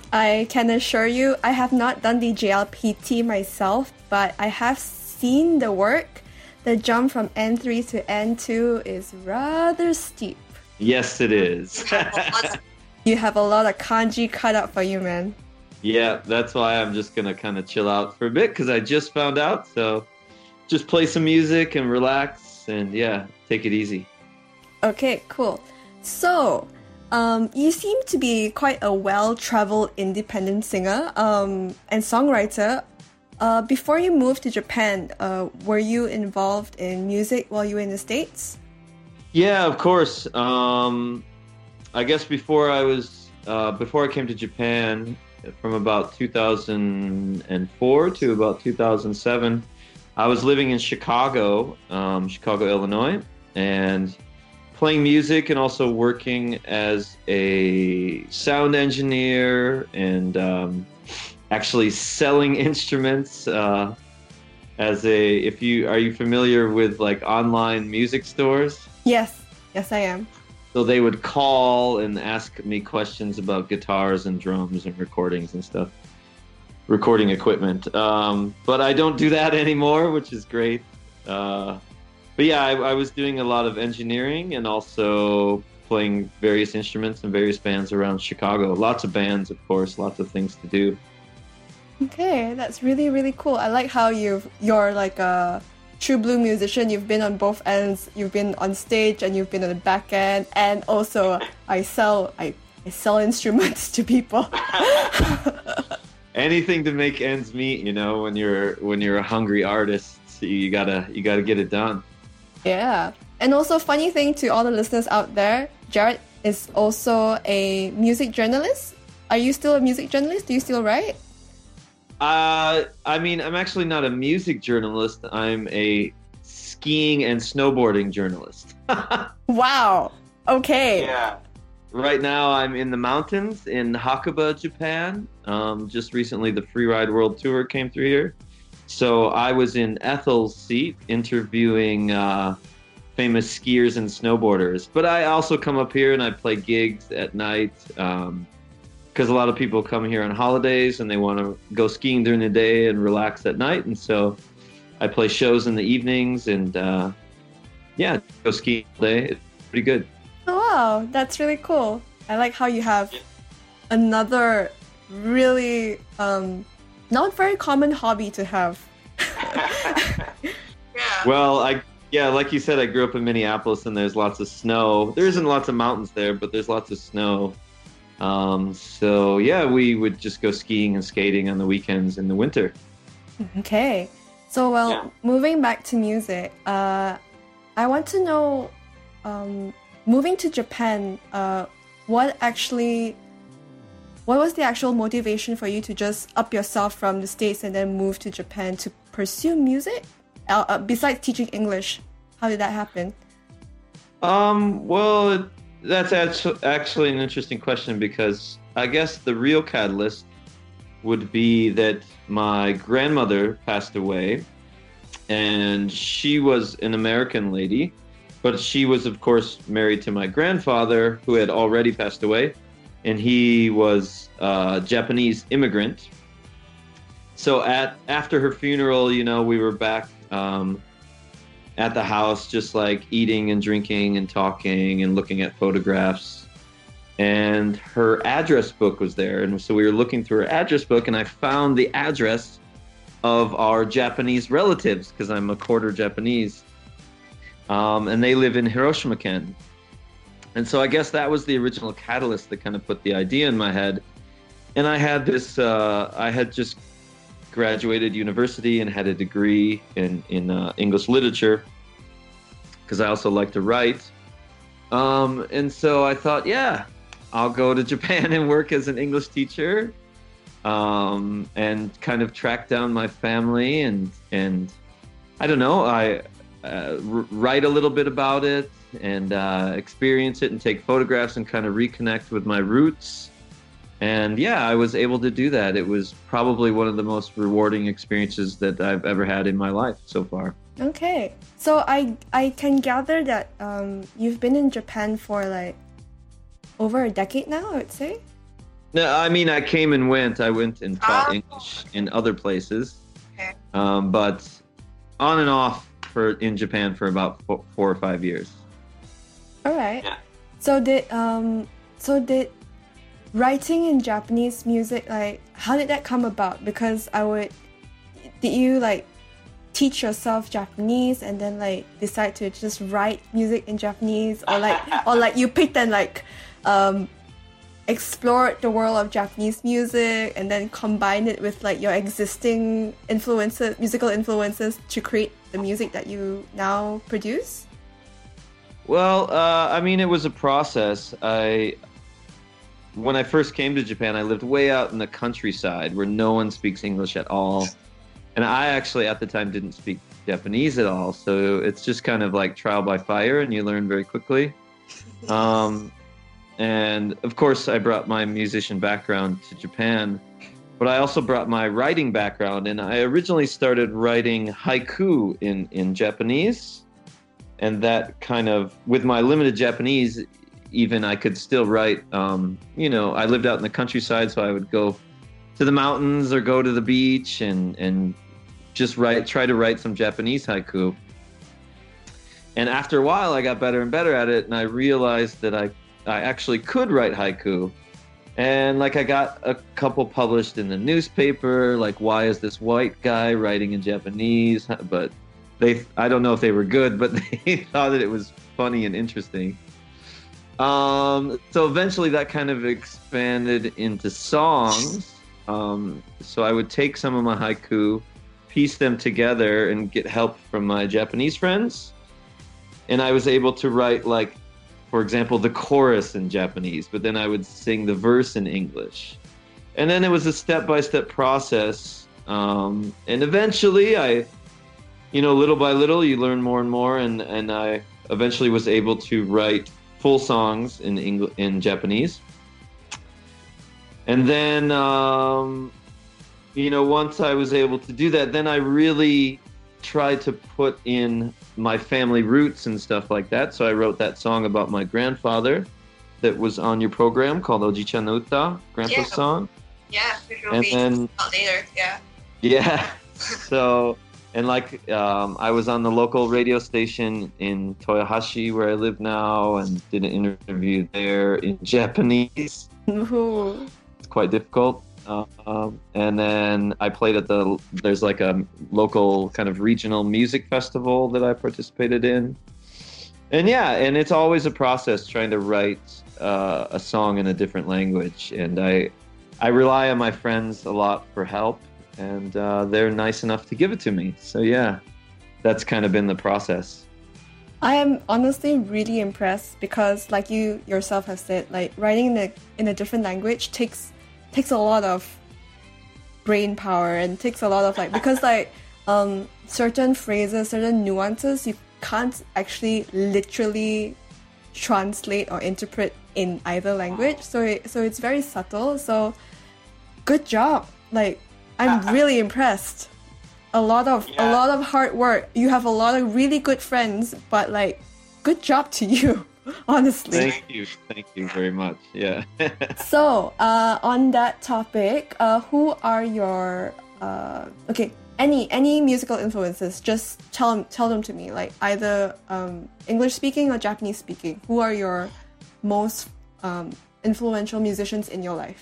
I can assure you, I have not done the J L P T myself, but I have seen the work. The jump from N three to N two is rather steep. Yes, it is. You have a lot of kanji cut out for you, man. Yeah, that's why I'm just going to kind of chill out for a bit because I just found out. So just play some music and relax and yeah, take it easy. Okay, cool. So, um, you seem to be quite a well-traveled independent singer um, and songwriter. Uh, before you moved to Japan, uh, were you involved in music while you were in the States? Yeah, of course. Um, I guess before I was, uh, before I came to Japan, from about two thousand four to about two thousand seven, I was living in Chicago, um, Chicago, Illinois, and playing music and also working as a sound engineer and um, actually selling instruments uh, as a, if you, are you familiar with like online music stores? Yes, yes I am. So they would call and ask me questions about guitars and drums and recordings and stuff, recording equipment. Um, but I don't do that anymore, which is great. Uh, but yeah, I, I was doing a lot of engineering and also playing various instruments in various bands around Chicago. Lots of bands, of course, lots of things to do. Okay, that's really, really cool. I like how you've, you're like a true blue musician. You've been on both ends. You've been on stage and you've been on the back end. And also, I sell I, I sell instruments to people. Anything to make ends meet, you know. When you're when you're a hungry artist, you gotta you gotta get it done. Yeah, and also funny thing to all the listeners out there, Jared is also a music journalist. Are you still a music journalist? Do you still write? Uh, I mean, I'm actually not a music journalist. I'm a skiing and snowboarding journalist. Wow. Okay. Yeah. Right now, I'm in the mountains in Hakuba, Japan. Um, just recently, the Freeride World Tour came through here. So I was in Ethel's seat interviewing uh, famous skiers and snowboarders. But I also come up here and I play gigs at night. Um, Because a lot of people come here on holidays and they want to go skiing during the day and relax at night. And so I play shows in the evenings and, uh, yeah, go skiing all day. It's pretty good. Oh, wow. That's really cool. I like how you have another really um, not very common hobby to have. Yeah. Well, I yeah, like you said, I grew up in Minneapolis and there's lots of snow. There isn't lots of mountains there, but there's lots of snow. Um, so yeah, we would just go skiing and skating on the weekends in the winter. Okay. So, well, Yeah. moving back to music, uh, I want to know, um, moving to Japan, uh, what actually, what was the actual motivation for you to just up yourself from the States and then move to Japan to pursue music? Uh, uh, besides teaching English, how did that happen? Um, well, it, that's actu- actually an interesting question because I guess the real catalyst would be that my grandmother passed away, and she was an American lady, but she was, of course, married to my grandfather, who had already passed away, and he was a Japanese immigrant. So at after her funeral, you know, we were back um, at the house, just like eating and drinking and talking and looking at photographs. And her address book was there. And so we were looking through her address book, and I found the address of our Japanese relatives, because I'm a quarter Japanese. Um, and they live in Hiroshima-ken. And so I guess that was the original catalyst that kind of put the idea in my head. And I had this, uh, I had just graduated university and had a degree in, in uh, English literature, because I also like to write. Um, and so I thought, yeah, I'll go to Japan and work as an English teacher, um, and kind of track down my family and, and I don't know, I uh, r- write a little bit about it and uh, experience it and take photographs and kind of reconnect with my roots. And yeah, I was able to do that. It was probably one of the most rewarding experiences that I've ever had in my life so far. Okay. So I I can gather that um, you've been in Japan for like over a decade now, I would say? No, I mean I came and went. I went and taught Oh. English in other places, Okay. um, but on and off for in Japan for about four, four or five years. All right. Yeah. So did um so did writing in Japanese music, like, how did that come about? Because I would did you like teach yourself Japanese and then like decide to just write music in Japanese, or like or like you picked and like um explored the world of Japanese music and then combined it with like your existing influences, musical influences, to create the music that you now produce? Well, uh, I mean, it was a process. I when I first came to Japan, I lived way out in the countryside where no one speaks English at all, and I actually at the time didn't speak Japanese at all. So it's just kind of like trial by fire, and you learn very quickly. Um, and of course, I brought my musician background to Japan, but I also brought my writing background, and I originally started writing haiku in in Japanese. And that kind of, with my limited Japanese, even I could still write, um, you know, I lived out in the countryside, so I would go to the mountains or go to the beach and, and just write, try to write some Japanese haiku. And after a while, I got better and better at it, and I realized that I, I actually could write haiku. And like I got a couple published in the newspaper, like, why is this white guy writing in Japanese? But They, I don't know if they were good, but they thought that it was funny and interesting. Um, so eventually that kind of expanded into songs. Um, so I would take some of my haiku, piece them together, and get help from my Japanese friends. And I was able to write, like, for example, the chorus in Japanese, but then I would sing the verse in English. And then it was a step-by-step process. Um, and eventually I... You know, little by little, you learn more and more, and, and I eventually was able to write full songs in English, in Japanese. And then, um, you know, once I was able to do that, then I really tried to put in my family roots and stuff like that. So I wrote that song about my grandfather that was on your program called Oji-chan no Uta, Grandpa's Yeah. song. Yeah, which will And be then- out later. Yeah. Yeah. So... And like, um, I was on the local radio station in Toyohashi, where I live now, and did an interview there in Japanese. Ooh. It's quite difficult. Uh, um, and then I played at the, there's like a local kind of regional music festival that I participated in. And yeah, and it's always a process trying to write uh, a song in a different language. And I, I rely on my friends a lot for help. And uh, they're nice enough to give it to me. So yeah, that's kind of been the process. I am honestly really impressed because, like you yourself have said, like writing in a in a different language takes takes a lot of brain power and takes a lot of like because like um certain phrases, certain nuances you can't actually literally translate or interpret in either language. So it, so it's very subtle. So good job, like. I'm really impressed. A lot of a Yeah. lot of hard work. You have a lot of really good friends, but like, good job to you, honestly. Thank you, thank you very much. Yeah. So, uh, on that topic, uh, who are your uh, okay? Any any musical influences? Just tell them tell them to me. Like either um, English speaking or Japanese speaking. Who are your most um, influential musicians in your life?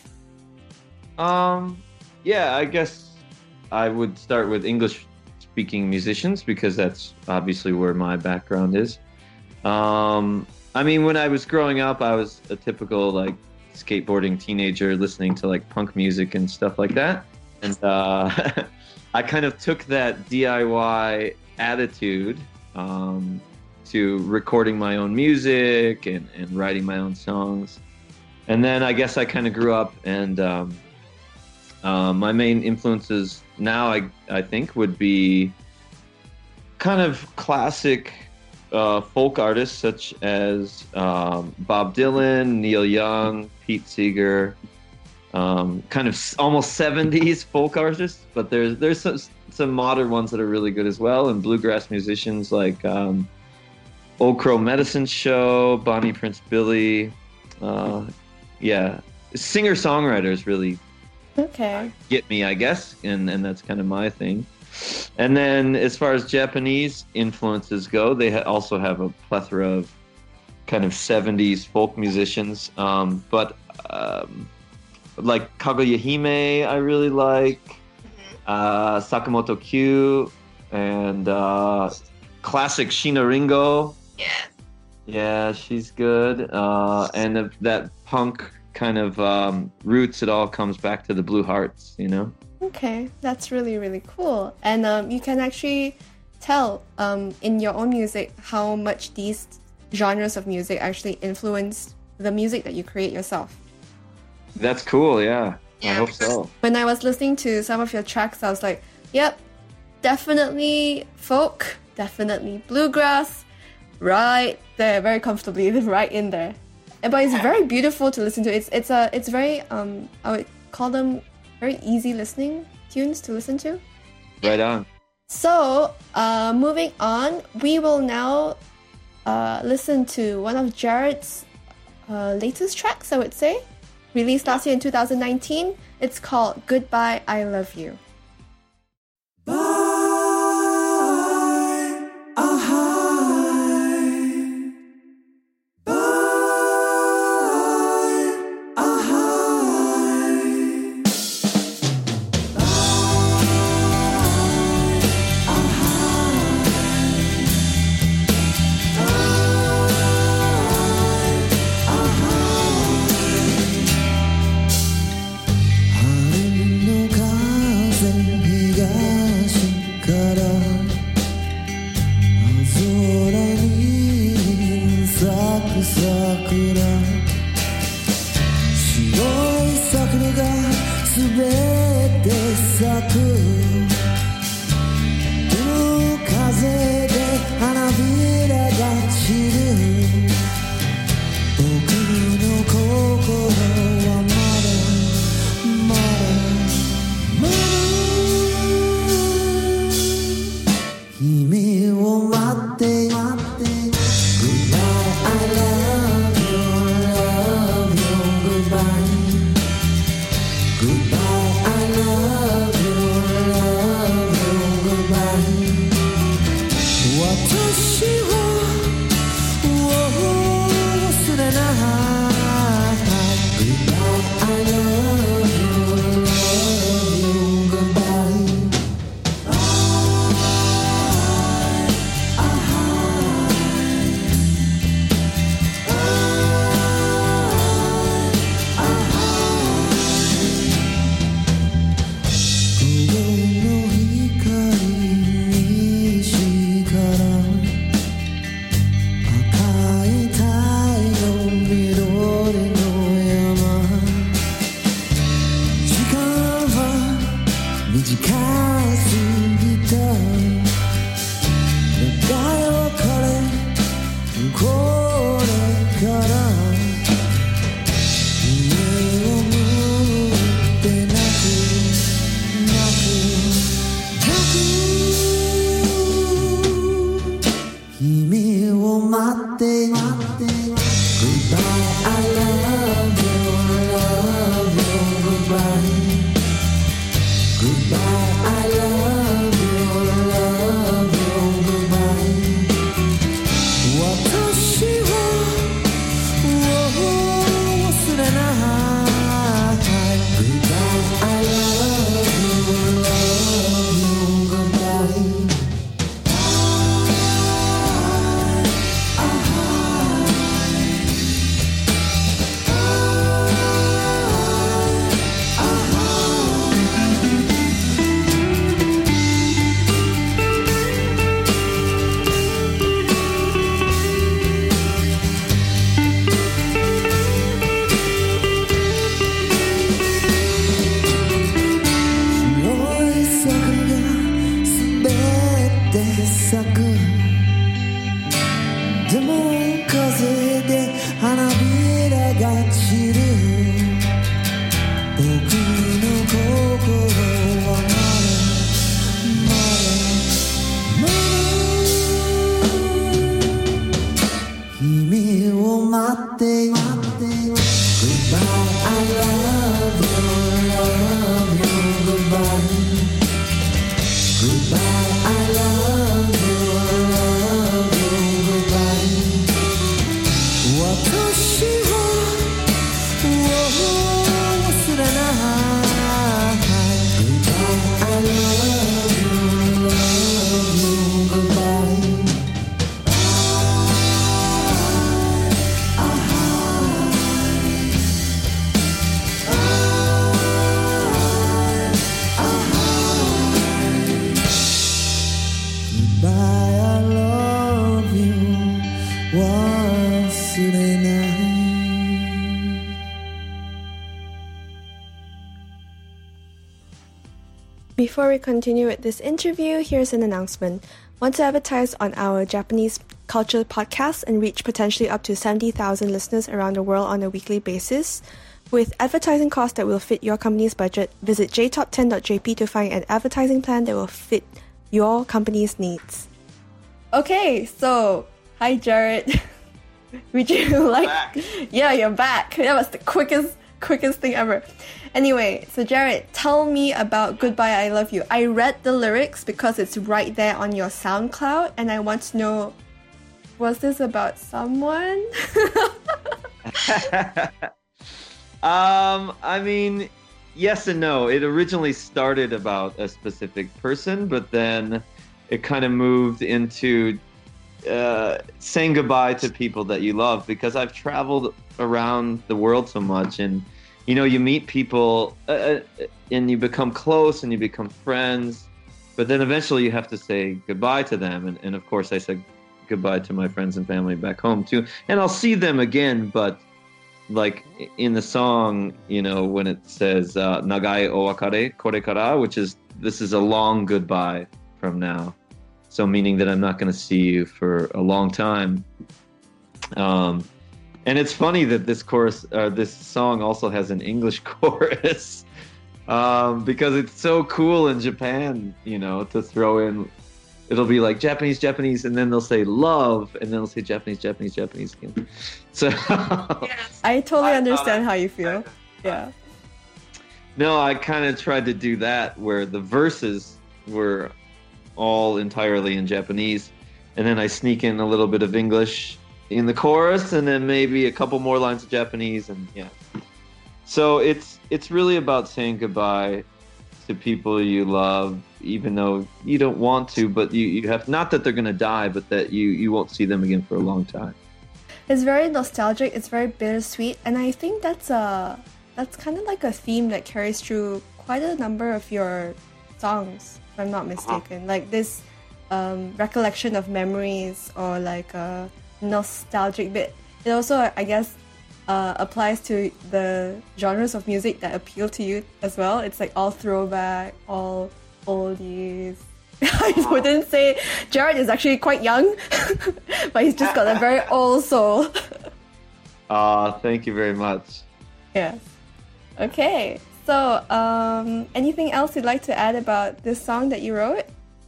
Um, yeah, I guess I would start with English-speaking musicians because that's obviously where my background is. Um, I mean, when I was growing up, I was a typical like skateboarding teenager, listening to like punk music and stuff like that, and uh, I kind of took that D I Y attitude um, to recording my own music and, and writing my own songs. And then I guess I kind of grew up and. Um, Uh, my main influences now, I I think, would be kind of classic uh, folk artists such as um, Bob Dylan, Neil Young, Pete Seeger, um, kind of s- almost seventies folk artists. But there's there's some, some modern ones that are really good as well, and bluegrass musicians like um, Old Crow Medicine Show, Bonnie Prince Billy, uh, yeah. singer-songwriters really Okay. get me, I guess, and and that's kind of my thing. And then as far as Japanese influences go, they ha- also have a plethora of kind of seventies folk musicians, um, but um, like Kaguya Hime I really like, uh, Sakamoto Q, and uh, classic Shina Ringo. Yeah. Yeah, she's good. Uh, and the, that punk kind of um, roots, it all comes back to the Blue Hearts, you know? Okay, that's really, really cool. And um, you can actually tell um, in your own music how much these genres of music actually influence the music that you create yourself. That's cool, yeah. I hope so. When I was listening to some of your tracks, I was like, yep, definitely folk, definitely bluegrass, right there, very comfortably, right in there. But it's very beautiful to listen to. It's it's a it's very um I would call them very easy listening tunes to listen to. Right on. So, uh, moving on, we will now uh, listen to one of Jared's uh, latest tracks, I would say, released last year in two thousand nineteen. It's called Goodbye, I Love You. Goodbye, I love you.忘れない Before we continue with this interview, here's an announcement. Want to advertise on our Japanese culture podcast and reach potentially up to seventy thousand listeners around the world on a weekly basis? With advertising costs that will fit your company's budget, visit j top ten dot j p to find an advertising plan that will fit your company's needs. Okay, so hi Jared. Would you like? Back. Yeah, you're back. That was the quickest, quickest thing ever. Anyway, so Jared, tell me about Goodbye, I Love You. I read the lyrics because it's right there on your SoundCloud, and I want to know, was this about someone? um, I mean, yes and no. It originally started about a specific person, but then it kind of moved into uh, saying goodbye to people that you love, because I've traveled around the world so much, and you know, you meet people uh, and you become close and you become friends, but then eventually you have to say goodbye to them. And, and of course, I said goodbye to my friends and family back home too. And I'll see them again, but like in the song, you know, when it says uh, Nagai owakare korekara, which is this is a long goodbye from now. So meaning that I'm not going to see you for a long time. Um, And it's funny that this chorus, uh, this song also has an English chorus, um, because it's so cool in Japan, you know, to throw in. It'll be like Japanese, Japanese, and then they'll say love, and then they'll say Japanese, Japanese, Japanese again. So Yes. I totally I understand thought how I- you feel. Yeah. no, I kind of tried to do that where the verses were all entirely in Japanese, and then I sneak in a little bit of English in the chorus, and then maybe a couple more lines of Japanese, and yeah. So it's it's really about saying goodbye to people you love, even though you don't want to, but you, you have, not that they're gonna die, but that you, you won't see them again for a long time. It's very nostalgic, it's very bittersweet, and I think that's a that's kind of like a theme that carries through quite a number of your songs, if I'm not mistaken. Like this um, recollection of memories, or like a nostalgic bit. It also, I guess, uh, applies to the genres of music that appeal to you as well. It's like all throwback, all oldies. I wouldn't say Jared is actually quite young, but he's just got a very old soul. Uh, thank you very much. Yes. Okay. So, um, anything else you'd like to add about this song that you wrote?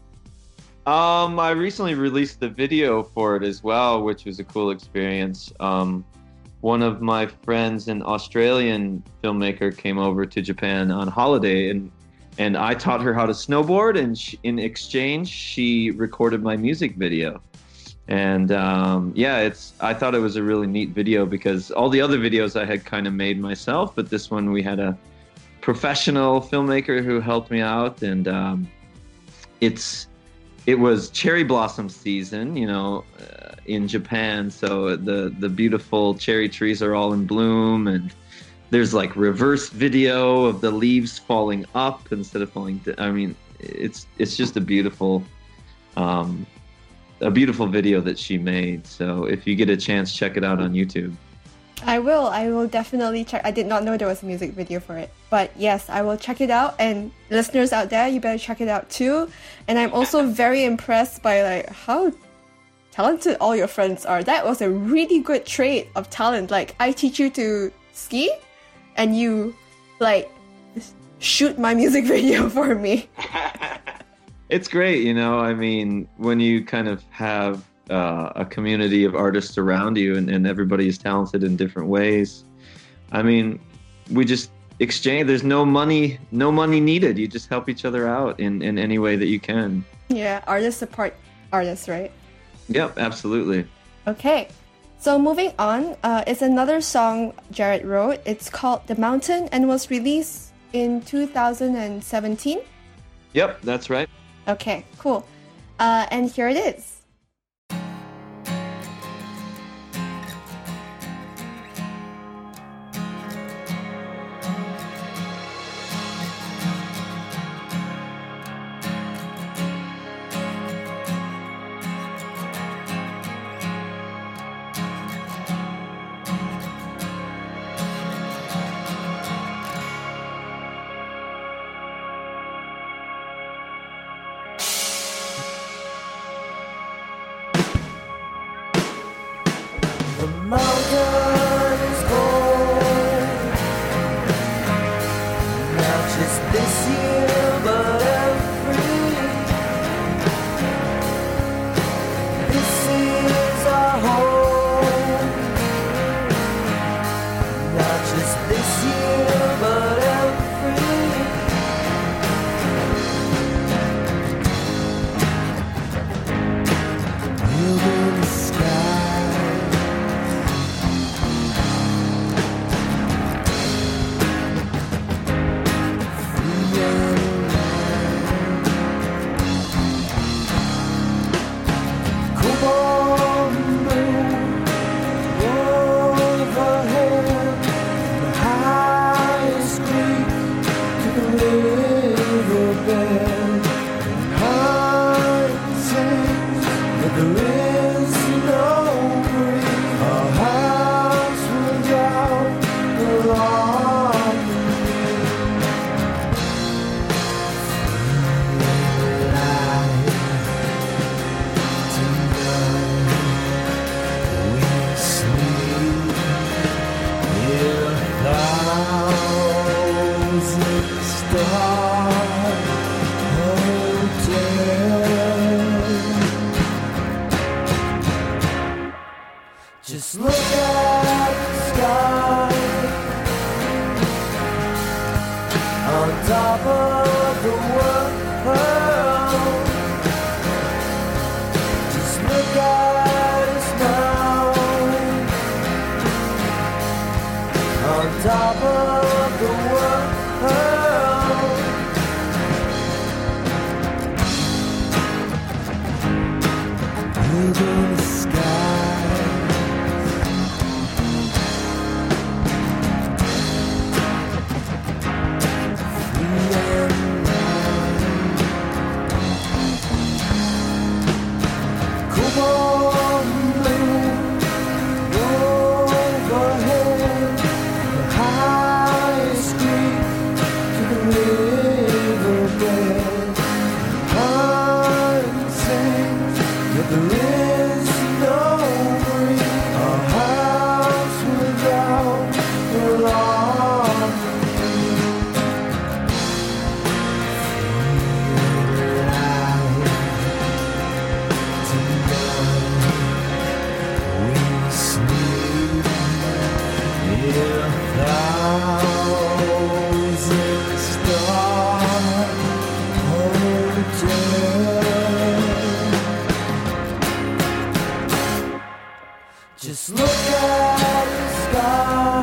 Um, I recently released the video for it as well, which was a cool experience. Um, one of my friends, an Australian filmmaker, came over to Japan on holiday, and and I taught her how to snowboard, and she, in exchange, she recorded my music video. And um, yeah, it's I thought it was a really neat video because all the other videos I had kind of made myself, but this one we had a professional filmmaker who helped me out, and um, it's it was cherry blossom season, you know, uh, in Japan. So the the beautiful cherry trees are all in bloom, and there's like reverse video of the leaves falling up instead of falling down. I mean, it's it's just a beautiful, um, a beautiful video that she made. So if you get a chance, check it out on YouTube. I will. I will definitely check. I did not know there was a music video for it. But yes, I will check it out. And listeners out there, you better check it out too. And I'm also very impressed by like how talented all your friends are. That was a really good trait of talent. Like I teach you to ski and you like shoot my music video for me. It's great, you know, I mean, when you kind of have uh, a community of artists around you, and, and everybody is talented in different ways. I mean, we just exchange, there's no money, no money needed. You just help each other out in, in any way that you can. Yeah, artists support artists, right? Yep, absolutely. Okay, so moving on, uh, it's another song Jared wrote. It's called The Mountain and was released in two thousand seventeen. Yep, that's right. Okay, cool. Uh, and here it is. The mountain is cold, not just this year, but every. This is our home, not just this year, but every. We'll be in the sky, free and alive. Come on, moon, overhead, the highest creek to the riverbed. Heart sings that there is no breeze. Our house without the long light. Tonight we sleep in a thousand star hotel. Just look at the sky on top of the world. Just look at us now on top of the world. We're in the sky, free and light. Come on, moon, overhead, the highest creek to the riverbed. Heart sings that there is no breeze. Our house without the long tonight we sleep in a thousand star hotel. Just look at the sky,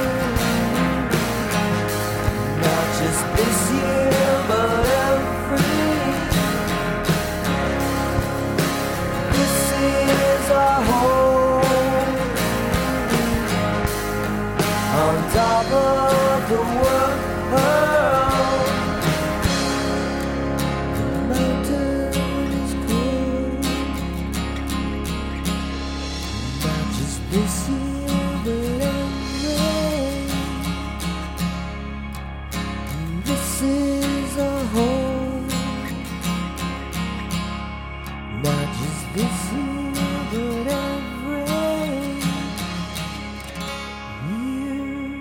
not just this year, but every. This is our home, on top of the world. The mountain is cold, not just this year, but every. This is our home, not just this year, but every year.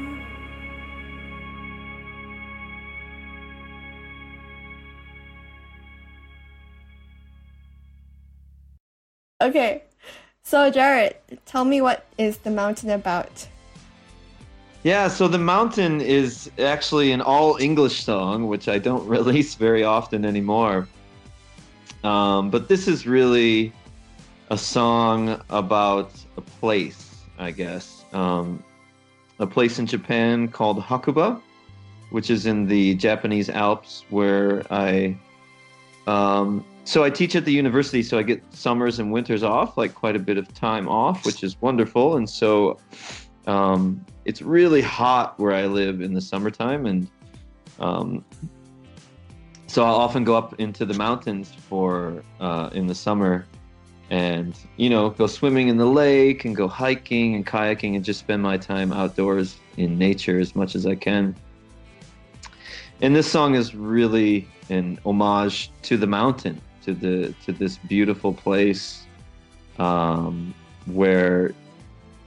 Okay, so Jared, tell me, what is The Mountain about? Yeah, so The Mountain is actually an all English song, which I don't release very often anymore. Um, but this is really a song about a place, I guess. Um, a place in Japan called Hakuba, which is in the Japanese Alps, where I... Um, so I teach at the university, so I get summers and winters off, like quite a bit of time off, which is wonderful. And so um, it's really hot where I live in the summertime, and um, so I'll often go up into the mountains for uh, in the summer, and you know, go swimming in the lake and go hiking and kayaking and just spend my time outdoors in nature as much as I can. And this song is really an homage to the mountain, to the to this beautiful place um, where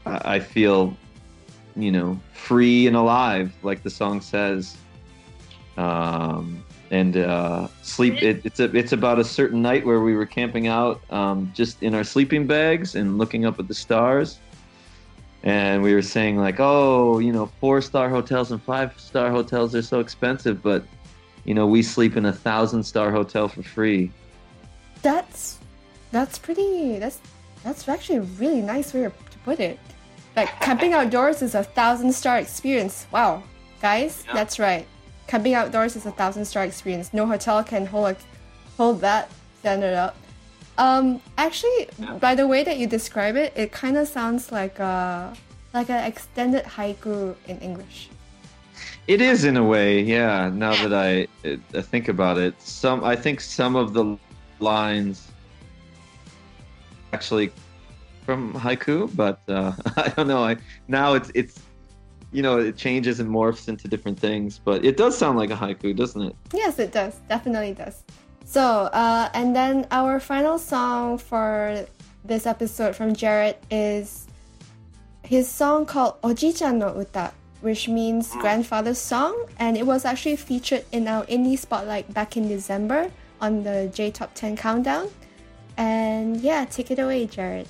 I feel, you know, free and alive, like the song says. Um, and uh, sleep. It, it's a, it's about a certain night where we were camping out, um, just in our sleeping bags and looking up at the stars. And we were saying like, oh, you know, four-star hotels and five-star hotels are so expensive, but you know, we sleep in a thousand-star hotel for free. That's that's pretty. That's that's actually a really nice way to put it. Like camping outdoors is a thousand-star experience. Wow, guys, yeah. That's right. Camping outdoors is a thousand-star experience. No hotel can hold a, hold that standard up. Um, actually, by the way that you describe it, it kind of sounds like a like an extended haiku in English. It is in a way, yeah. Now that I, I think about it, some I think some of the lines actually from haiku, but uh, I don't know. I now it's it's you know it changes and morphs into different things, but it does sound like a haiku, doesn't it? Yes, it does. Definitely does. So, uh, and then our final song for this episode from Jarrett is his song called Oji-chan no Uta, which means grandfather's song, and it was actually featured in our Indie Spotlight back in December on the J Top ten Countdown. And yeah, take it away, Jarrett.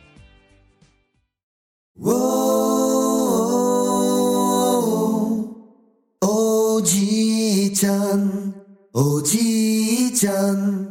Whoa, Oji-chan, Oji-chan.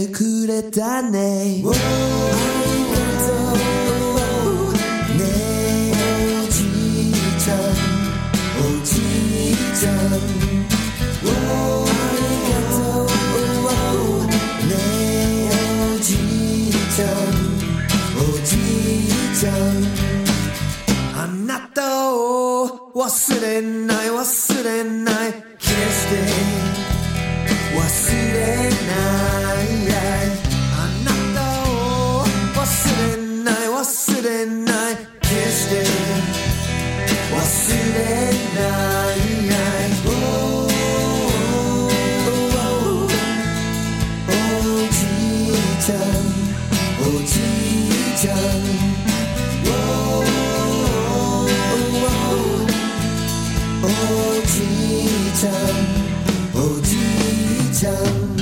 Whoa, ちゃんおじいちゃんあなたを忘れない忘れない決して忘れないあなたを忘れない忘れない決して忘れないおじいちゃんおじいちゃんおじいちゃんおじいちゃん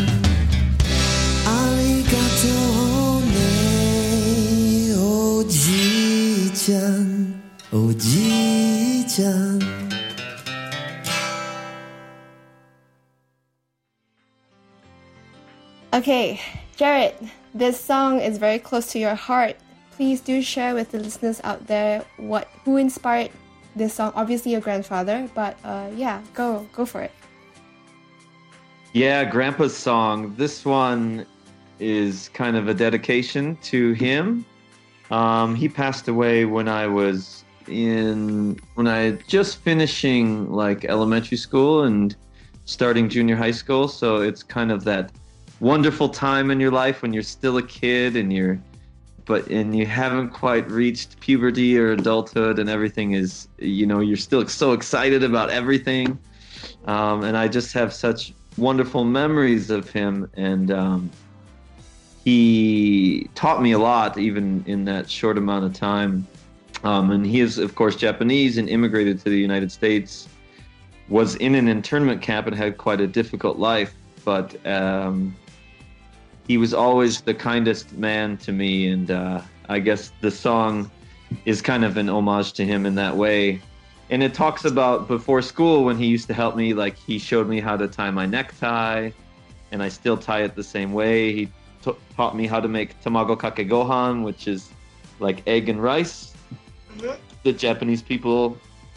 ありがとうねおじいちゃんおじいちゃん Okay, Jared, this song is very close to your heart. Please do share with the listeners out there what who inspired this song. Obviously your grandfather, but uh, yeah, go go for it. Yeah, Grandpa's song. This one is kind of a dedication to him. Um, he passed away when I was in when I just finishing like elementary school and starting junior high school. So it's kind of that wonderful time in your life when you're still a kid and you're but and you haven't quite reached puberty or adulthood and everything is, you know, you're still so excited about everything. Um, and I just have such wonderful memories of him, and um, he taught me a lot even in that short amount of time. Um, and he is, of course, Japanese and immigrated to the United States, was in an internment camp and had quite a difficult life, but um, he was always the kindest man to me, and uh, I guess the song is kind of an homage to him in that way. And it talks about before school when he used to help me, like he showed me how to tie my necktie, and I still tie it the same way. He t- taught me how to make tamago kake gohan, which is like egg and rice. Mm-hmm. The Japanese people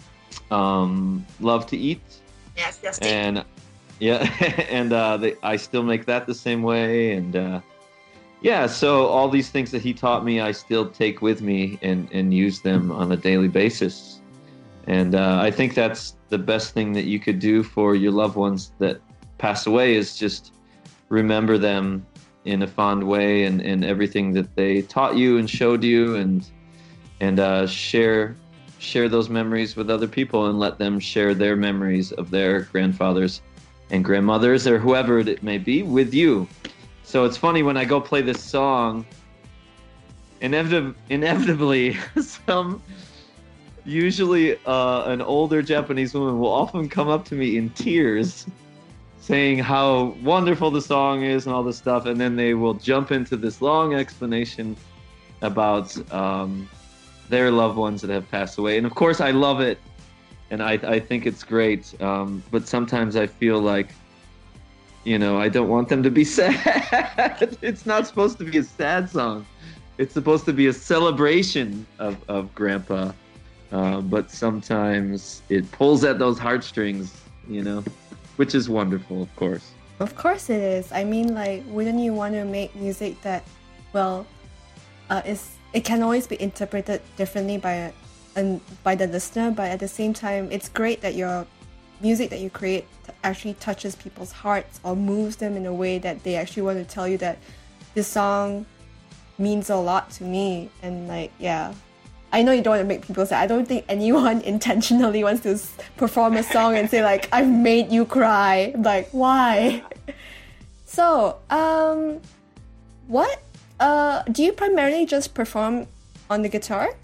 um, love to eat. Yes, yes. And yeah, and uh, they, I still make that the same way, and uh, yeah. So all these things that he taught me, I still take with me and, and use them on a daily basis. And uh, I think that's the best thing that you could do for your loved ones that pass away is just remember them in a fond way and, and everything that they taught you and showed you, and and uh, share share those memories with other people and let them share their memories of their grandfathers and grandmothers or whoever it may be with you. So it's funny when I go play this song, inevitably, inevitably some, usually uh, an older Japanese woman will often come up to me in tears saying how wonderful the song is and all this stuff, and then they will jump into this long explanation about um, their loved ones that have passed away. And of course I love it, and I, I think it's great, um, but sometimes I feel like, you know, I don't want them to be sad. It's not supposed to be a sad song. It's supposed to be a celebration of, of Grandpa, uh, but sometimes it pulls at those heartstrings, you know, which is wonderful, of course. Of course it is. I mean, like, wouldn't you want to make music that, well, uh, is it can always be interpreted differently by a, and by the listener, but at the same time, it's great that your music that you create actually touches people's hearts or moves them in a way that they actually want to tell you that this song means a lot to me. And like, yeah, I know you don't want to make people sad. I don't think anyone intentionally wants to perform a song and say like, I've made you cry. Like, why? So, um, what, uh, do you primarily just perform on the guitar?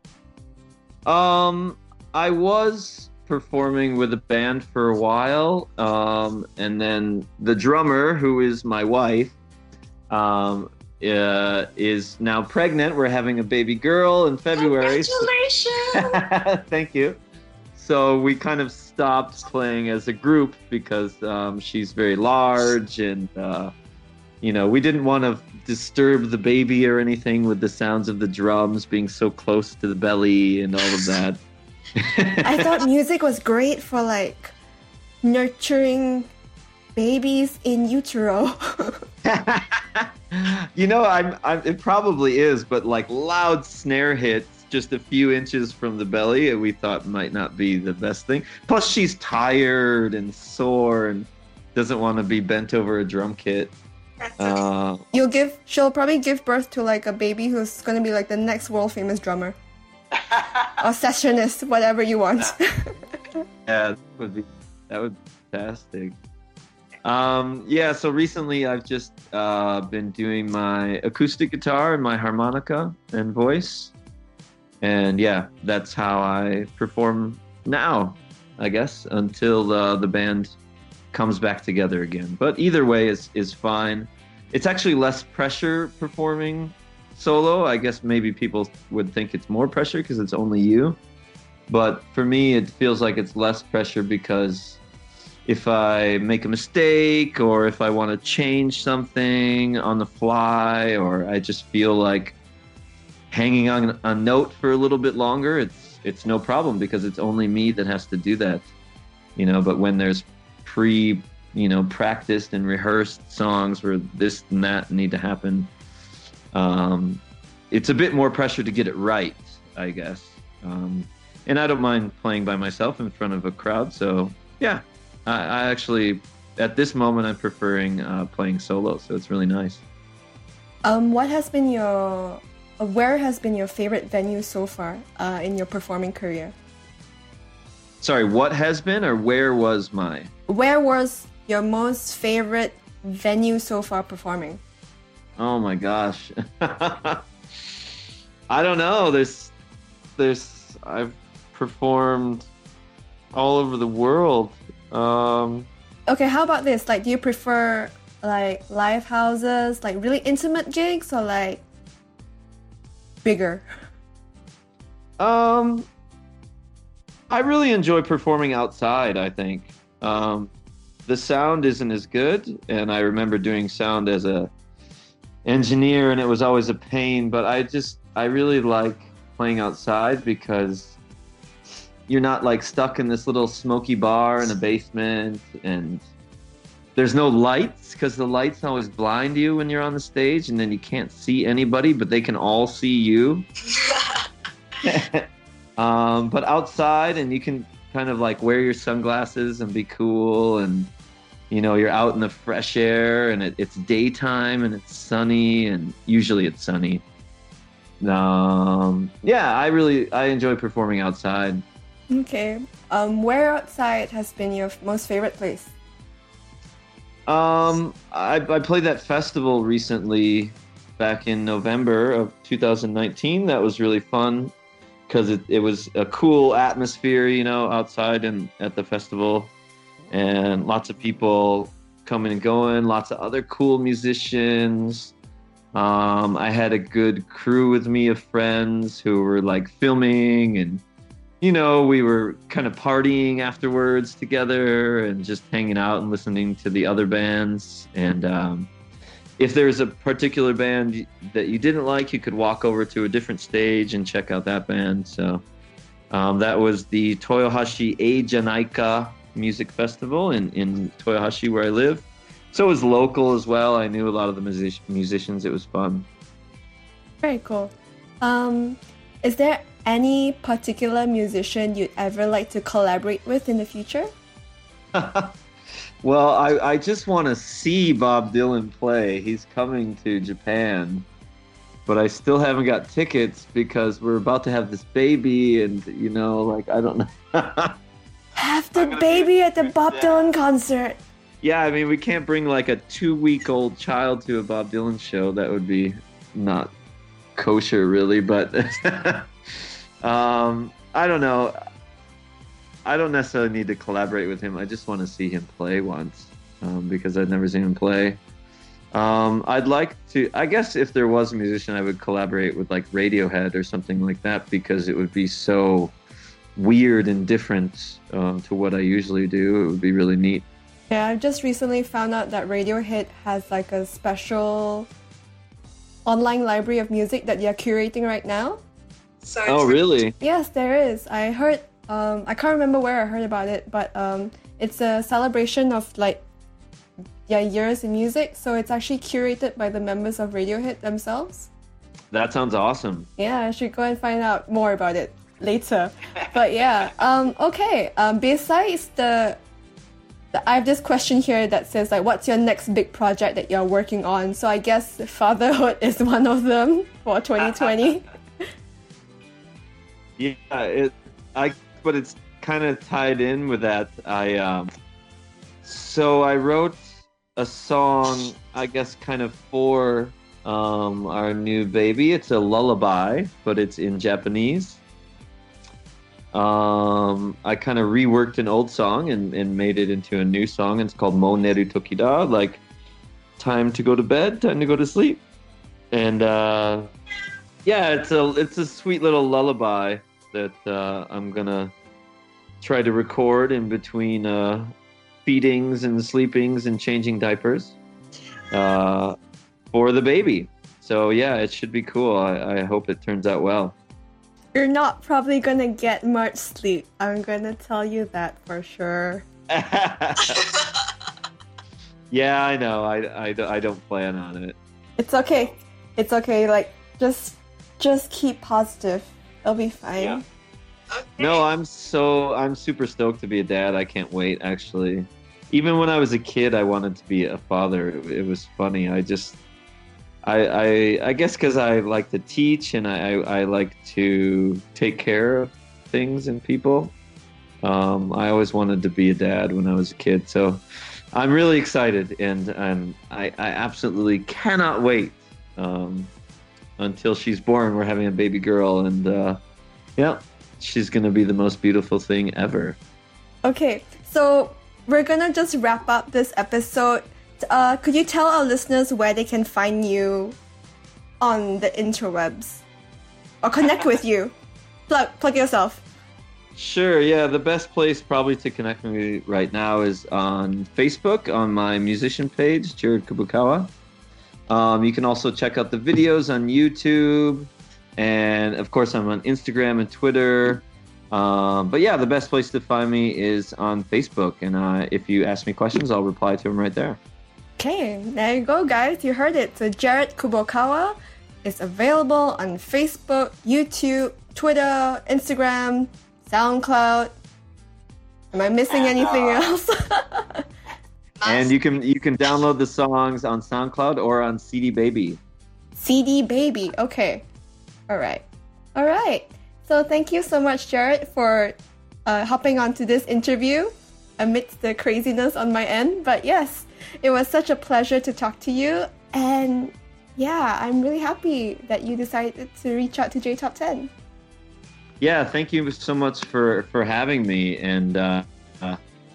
Um, I was performing with a band for a while, um, and then the drummer, who is my wife, um, uh, is now pregnant. We're having a baby girl in February. Congratulations! Thank you. So we kind of stopped playing as a group because um, she's very large, and uh, you know, we didn't want to disturb the baby or anything with the sounds of the drums being so close to the belly and all of that. I thought music was great for like nurturing babies in utero. You know, I'm, I'm. It probably is, but like loud snare hits just a few inches from the belly, we thought might not be the best thing. Plus, she's tired and sore and doesn't want to be bent over a drum kit. Uh, You'll give. She'll probably give birth to like a baby who's gonna be like the next world famous drummer or sessionist, whatever you want. yeah, that would be that would be fantastic. Um, yeah, so recently I've just uh, been doing my acoustic guitar and my harmonica and voice. And yeah, that's how I perform now, I guess, until uh, the band comes back together again. But either way is, is fine. It's actually less pressure performing solo. I guess maybe people would think it's more pressure because it's only you. But for me, it feels like it's less pressure because if I make a mistake or if I want to change something on the fly, or I just feel like hanging on a note for a little bit longer, it's it's no problem because it's only me that has to do that, you know. But when there's pre, you know, practiced and rehearsed songs where this and that need to happen, um, it's a bit more pressure to get it right, I guess. Um, and I don't mind playing by myself in front of a crowd, so yeah. I, I actually, at this moment, I'm preferring uh, playing solo, so it's really nice. Um, what has been your, uh, where has been your favorite venue so far uh, in your performing career? Sorry, what has been or where was my? Where was your most favorite venue so far performing? Oh my gosh. I don't know. There's, there's, I've performed all over the world. Um, okay, how about this? Like, do you prefer like live houses, like really intimate gigs, or like bigger? Um, I really enjoy performing outside, I think. Um, the sound isn't as good, and I remember doing sound as a engineer, and it was always a pain, but I just, I really like playing outside because you're not like stuck in this little smoky bar in a basement, and there's no lights because the lights always blind you when you're on the stage, and then you can't see anybody, but they can all see you. um, but outside, and you can kind of like wear your sunglasses and be cool, and you know, you're out in the fresh air, and it, it's daytime and it's sunny, and usually it's sunny. Um, yeah, I really I enjoy performing outside. Okay. Um, where outside has been your most favorite place? Um, I, I played that festival recently back in November of two thousand nineteen. That was really fun because it, it was a cool atmosphere, you know, outside and at the festival, and lots of people coming and going, lots of other cool musicians. Um, I had a good crew with me of friends who were like filming, and you know, we were kind of partying afterwards together and just hanging out and listening to the other bands. And um, if there's a particular band that you didn't like, you could walk over to a different stage and check out that band. So um, that was the Toyohashi Eijanaika Music Festival in, in Toyohashi, where I live. So it was local as well. I knew a lot of the music- musicians. It was fun. Very cool. Um, is there any particular musician you'd ever like to collaborate with in the future? Well, I, I just want to see Bob Dylan play. He's coming to Japan, but I still haven't got tickets because we're about to have this baby, and you know, like, I don't know. Have the baby at the Bob Dylan concert. Yeah, I mean, we can't bring like a two-week-old child to a Bob Dylan show. That would be not kosher, really, but Um, I don't know. I don't necessarily need to collaborate with him. I just want to see him play once, um, because I've never seen him play. Um, I'd like to, I guess if there was a musician, I would collaborate with like Radiohead or something like that, because it would be so weird and different um, to what I usually do. It would be really neat. Yeah, I've just recently found out that Radiohead has like a special online library of music that they're curating right now. So Oh, really? Yes, there is. I heard, um, I can't remember where I heard about it, but um, it's a celebration of like yeah, years in music. So it's actually curated by the members of Radiohead themselves. That sounds awesome. Yeah, I should go and find out more about it later. But yeah, um, okay. Um, besides the, the, I have this question here that says like, what's your next big project that you're working on? So I guess fatherhood is one of them for twenty twenty. Yeah, it, I, but it's kind of tied in with that. I, um, so I wrote a song, I guess, kind of for um, our new baby. It's a lullaby, but it's in Japanese. Um, I kind of reworked an old song and, and made it into a new song. It's called Mo Neru Toki da, like time to go to bed, time to go to sleep. And uh, yeah, it's a it's a sweet little lullaby that uh, I'm gonna try to record in between uh, feedings and sleepings and changing diapers uh, for the baby. So yeah, it should be cool. I, I hope it turns out well. You're not probably gonna get much sleep. I'm gonna tell you that for sure. Yeah, I know. I, I, I don't plan on it. It's okay. It's okay. Like, just just keep positive. It'll be fine. Yeah. No, I'm so I'm super stoked to be a dad. I can't wait, actually. Even when I was a kid, I wanted to be a father. It, it was funny. I just, I I, I guess because I like to teach and I, I, I like to take care of things and people. Um, I always wanted to be a dad when I was a kid. So I'm really excited, and, and I, I absolutely cannot wait um, until she's born. We're having a baby girl, and uh, yeah. She's gonna be the most beautiful thing ever. Okay, so we're gonna just wrap up this episode. Uh, could you tell our listeners where they can find you on the interwebs or connect with you? Plug, plug yourself. Sure. Yeah, the best place probably to connect with me right now is on Facebook on my musician page, Jared Kubokawa. Um, you can also check out the videos on YouTube. And of course, I'm on Instagram and Twitter. Um, but yeah, the best place to find me is on Facebook. And uh, if you ask me questions, I'll reply to them right there. Okay, there you go, guys. You heard it. So Jared Kubokawa is available on Facebook, YouTube, Twitter, Instagram, SoundCloud. Am I missing anything else? And you can you can download the songs on SoundCloud or on C D Baby. C D Baby. Okay. All right. All right. So thank you so much, Jared, for uh, hopping onto this interview amidst the craziness on my end. But yes, it was such a pleasure to talk to you. And yeah, I'm really happy that you decided to reach out to J Top ten. Yeah, thank you so much for, for having me. And uh, uh,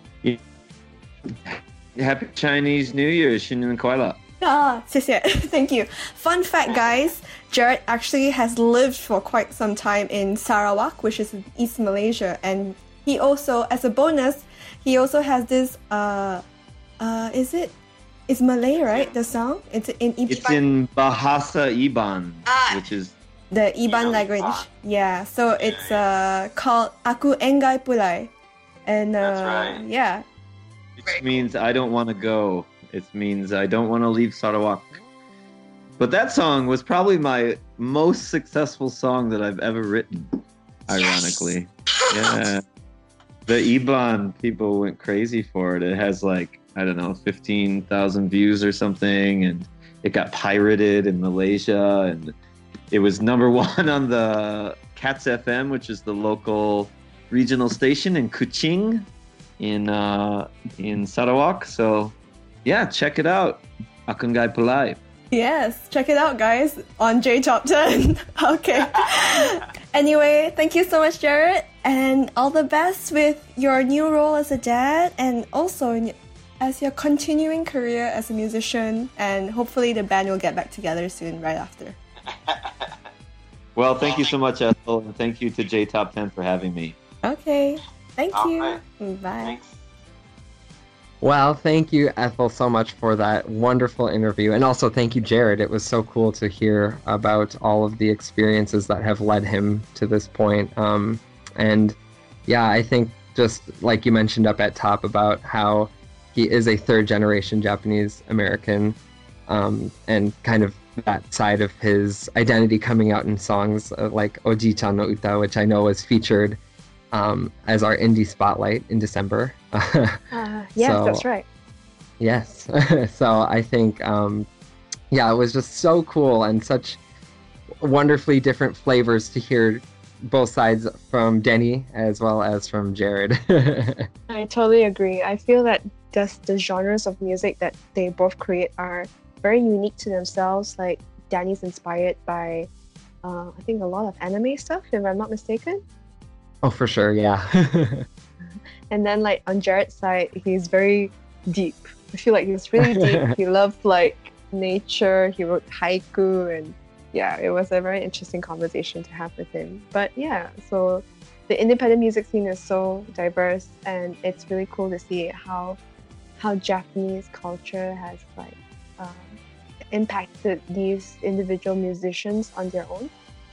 happy Chinese New Year, 新年快乐. Ah, 谢谢. Thank you. Fun fact, guys, Jared actually has lived for quite some time in Sarawak, which is in East Malaysia, and he also, as a bonus, he also has this. Uh, uh, is it? It's Malay, right? The song. It's in Iban. It's in Bahasa Iban, Ah. which is the Iban language. Yeah. So it's uh called Aku Engai Pulai, and uh, That's right. yeah. which means I don't want to go. It means I don't want to leave Sarawak. But that song was probably my most successful song that I've ever written, ironically. Yeah. The Iban people went crazy for it. It has like, I don't know, fifteen thousand views or something. And it got pirated in Malaysia. And it was number one on the Cats F M, which is the local regional station in Kuching in, uh, in Sarawak. So... yeah, check it out. Aku Engai Pulai. Yes, check it out, guys, on J Top ten. Okay. Anyway, thank you so much, Jared, and all the best with your new role as a dad, and also in, as your continuing career as a musician. And hopefully, the band will get back together soon, right after. Well, thank you so much, Ethel, and thank you to J Top ten for having me. Okay, thank All you. right. Bye. Thanks. Well, thank you, Ethel, so much for that wonderful interview. And also thank you, Jared. It was so cool to hear about all of the experiences that have led him to this point. Um, and yeah, I think just like you mentioned up at top about how he is a third generation Japanese American, um, and kind of that side of his identity coming out in songs uh, like Oji-chan no Uta, which I know was featured um, as our indie spotlight in December. Uh, yes, So- that's right. Yes. So I think, um, yeah, it was just so cool and such wonderfully different flavors to hear both sides from Denny as well as from Jared. I totally agree. I feel that just the genres of music that they both create are very unique to themselves. Like Danny's inspired by, uh, I think, a lot of anime stuff, if I'm not mistaken. Oh, for sure, yeah. And then, like, on Jared's side, he's very deep. I feel like he's really deep. He loves, like, nature. He wrote haiku, and yeah, it was a very interesting conversation to have with him. But yeah, so the independent music scene is so diverse, and it's really cool to see how how Japanese culture has like um, impacted these individual musicians on their own.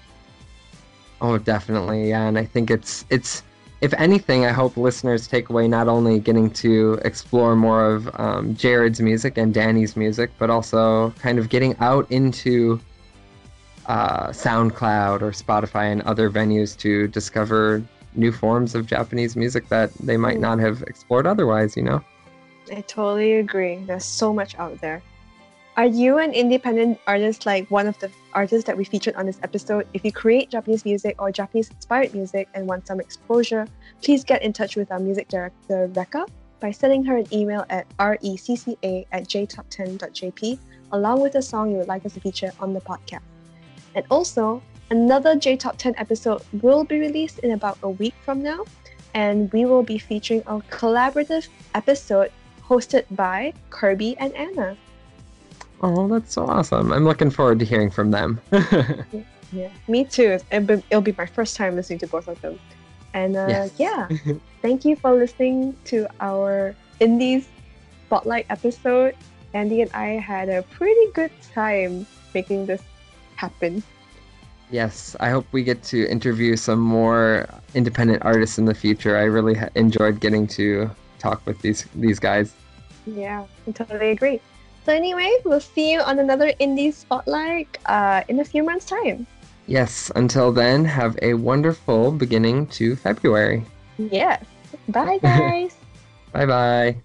Oh, definitely, yeah. And I think it's it's if anything, I hope listeners take away not only getting to explore more of um, Jared's music and Danny's music, but also kind of getting out into uh, SoundCloud or Spotify and other venues to discover new forms of Japanese music that they might not have explored otherwise, you know? I totally agree. There's so much out there. Are you an independent artist like one of the artists that we featured on this episode? If you create Japanese music or Japanese-inspired music and want some exposure, please get in touch with our music director, Rekka, by sending her an email at recca at j top ten dot j p, along with a song you would like us to feature on the podcast. And also, another J Top ten episode will be released in about a week from now, and we will be featuring a collaborative episode hosted by Kirby and Anna. Oh, that's so awesome. I'm looking forward to hearing from them. Yeah, me too. It'll be, it'll be my first time listening to both of them. And uh, Yes. yeah, thank you for listening to our Indies Spotlight episode. Andy and I had a pretty good time making this happen. Yes, I hope we get to interview some more independent artists in the future. I really ha- enjoyed getting to talk with these these guys. Yeah, I totally agree. So anyway, we'll see you on another Indies Spotlight uh, in a few months' time. Yes, until then, have a wonderful beginning to February. Yes. Bye, guys. Bye-bye.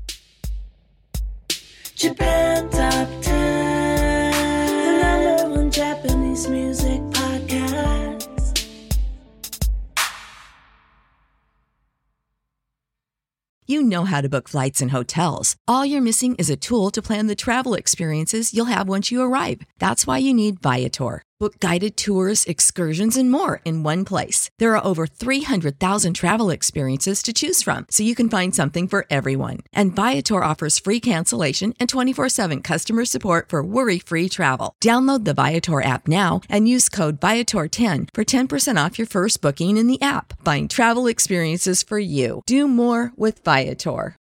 Japan Top ten, the number one Japanese music podcast. You know how to book flights and hotels. All you're missing is a tool to plan the travel experiences you'll have once you arrive. That's why you need Viator. Book guided tours, excursions, and more in one place. There are over three hundred thousand travel experiences to choose from, so you can find something for everyone. And Viator offers free cancellation and twenty-four seven customer support for worry-free travel. Download the Viator app now and use code Viator ten for ten percent off your first booking in the app. Find travel experiences for you. Do more with Viator.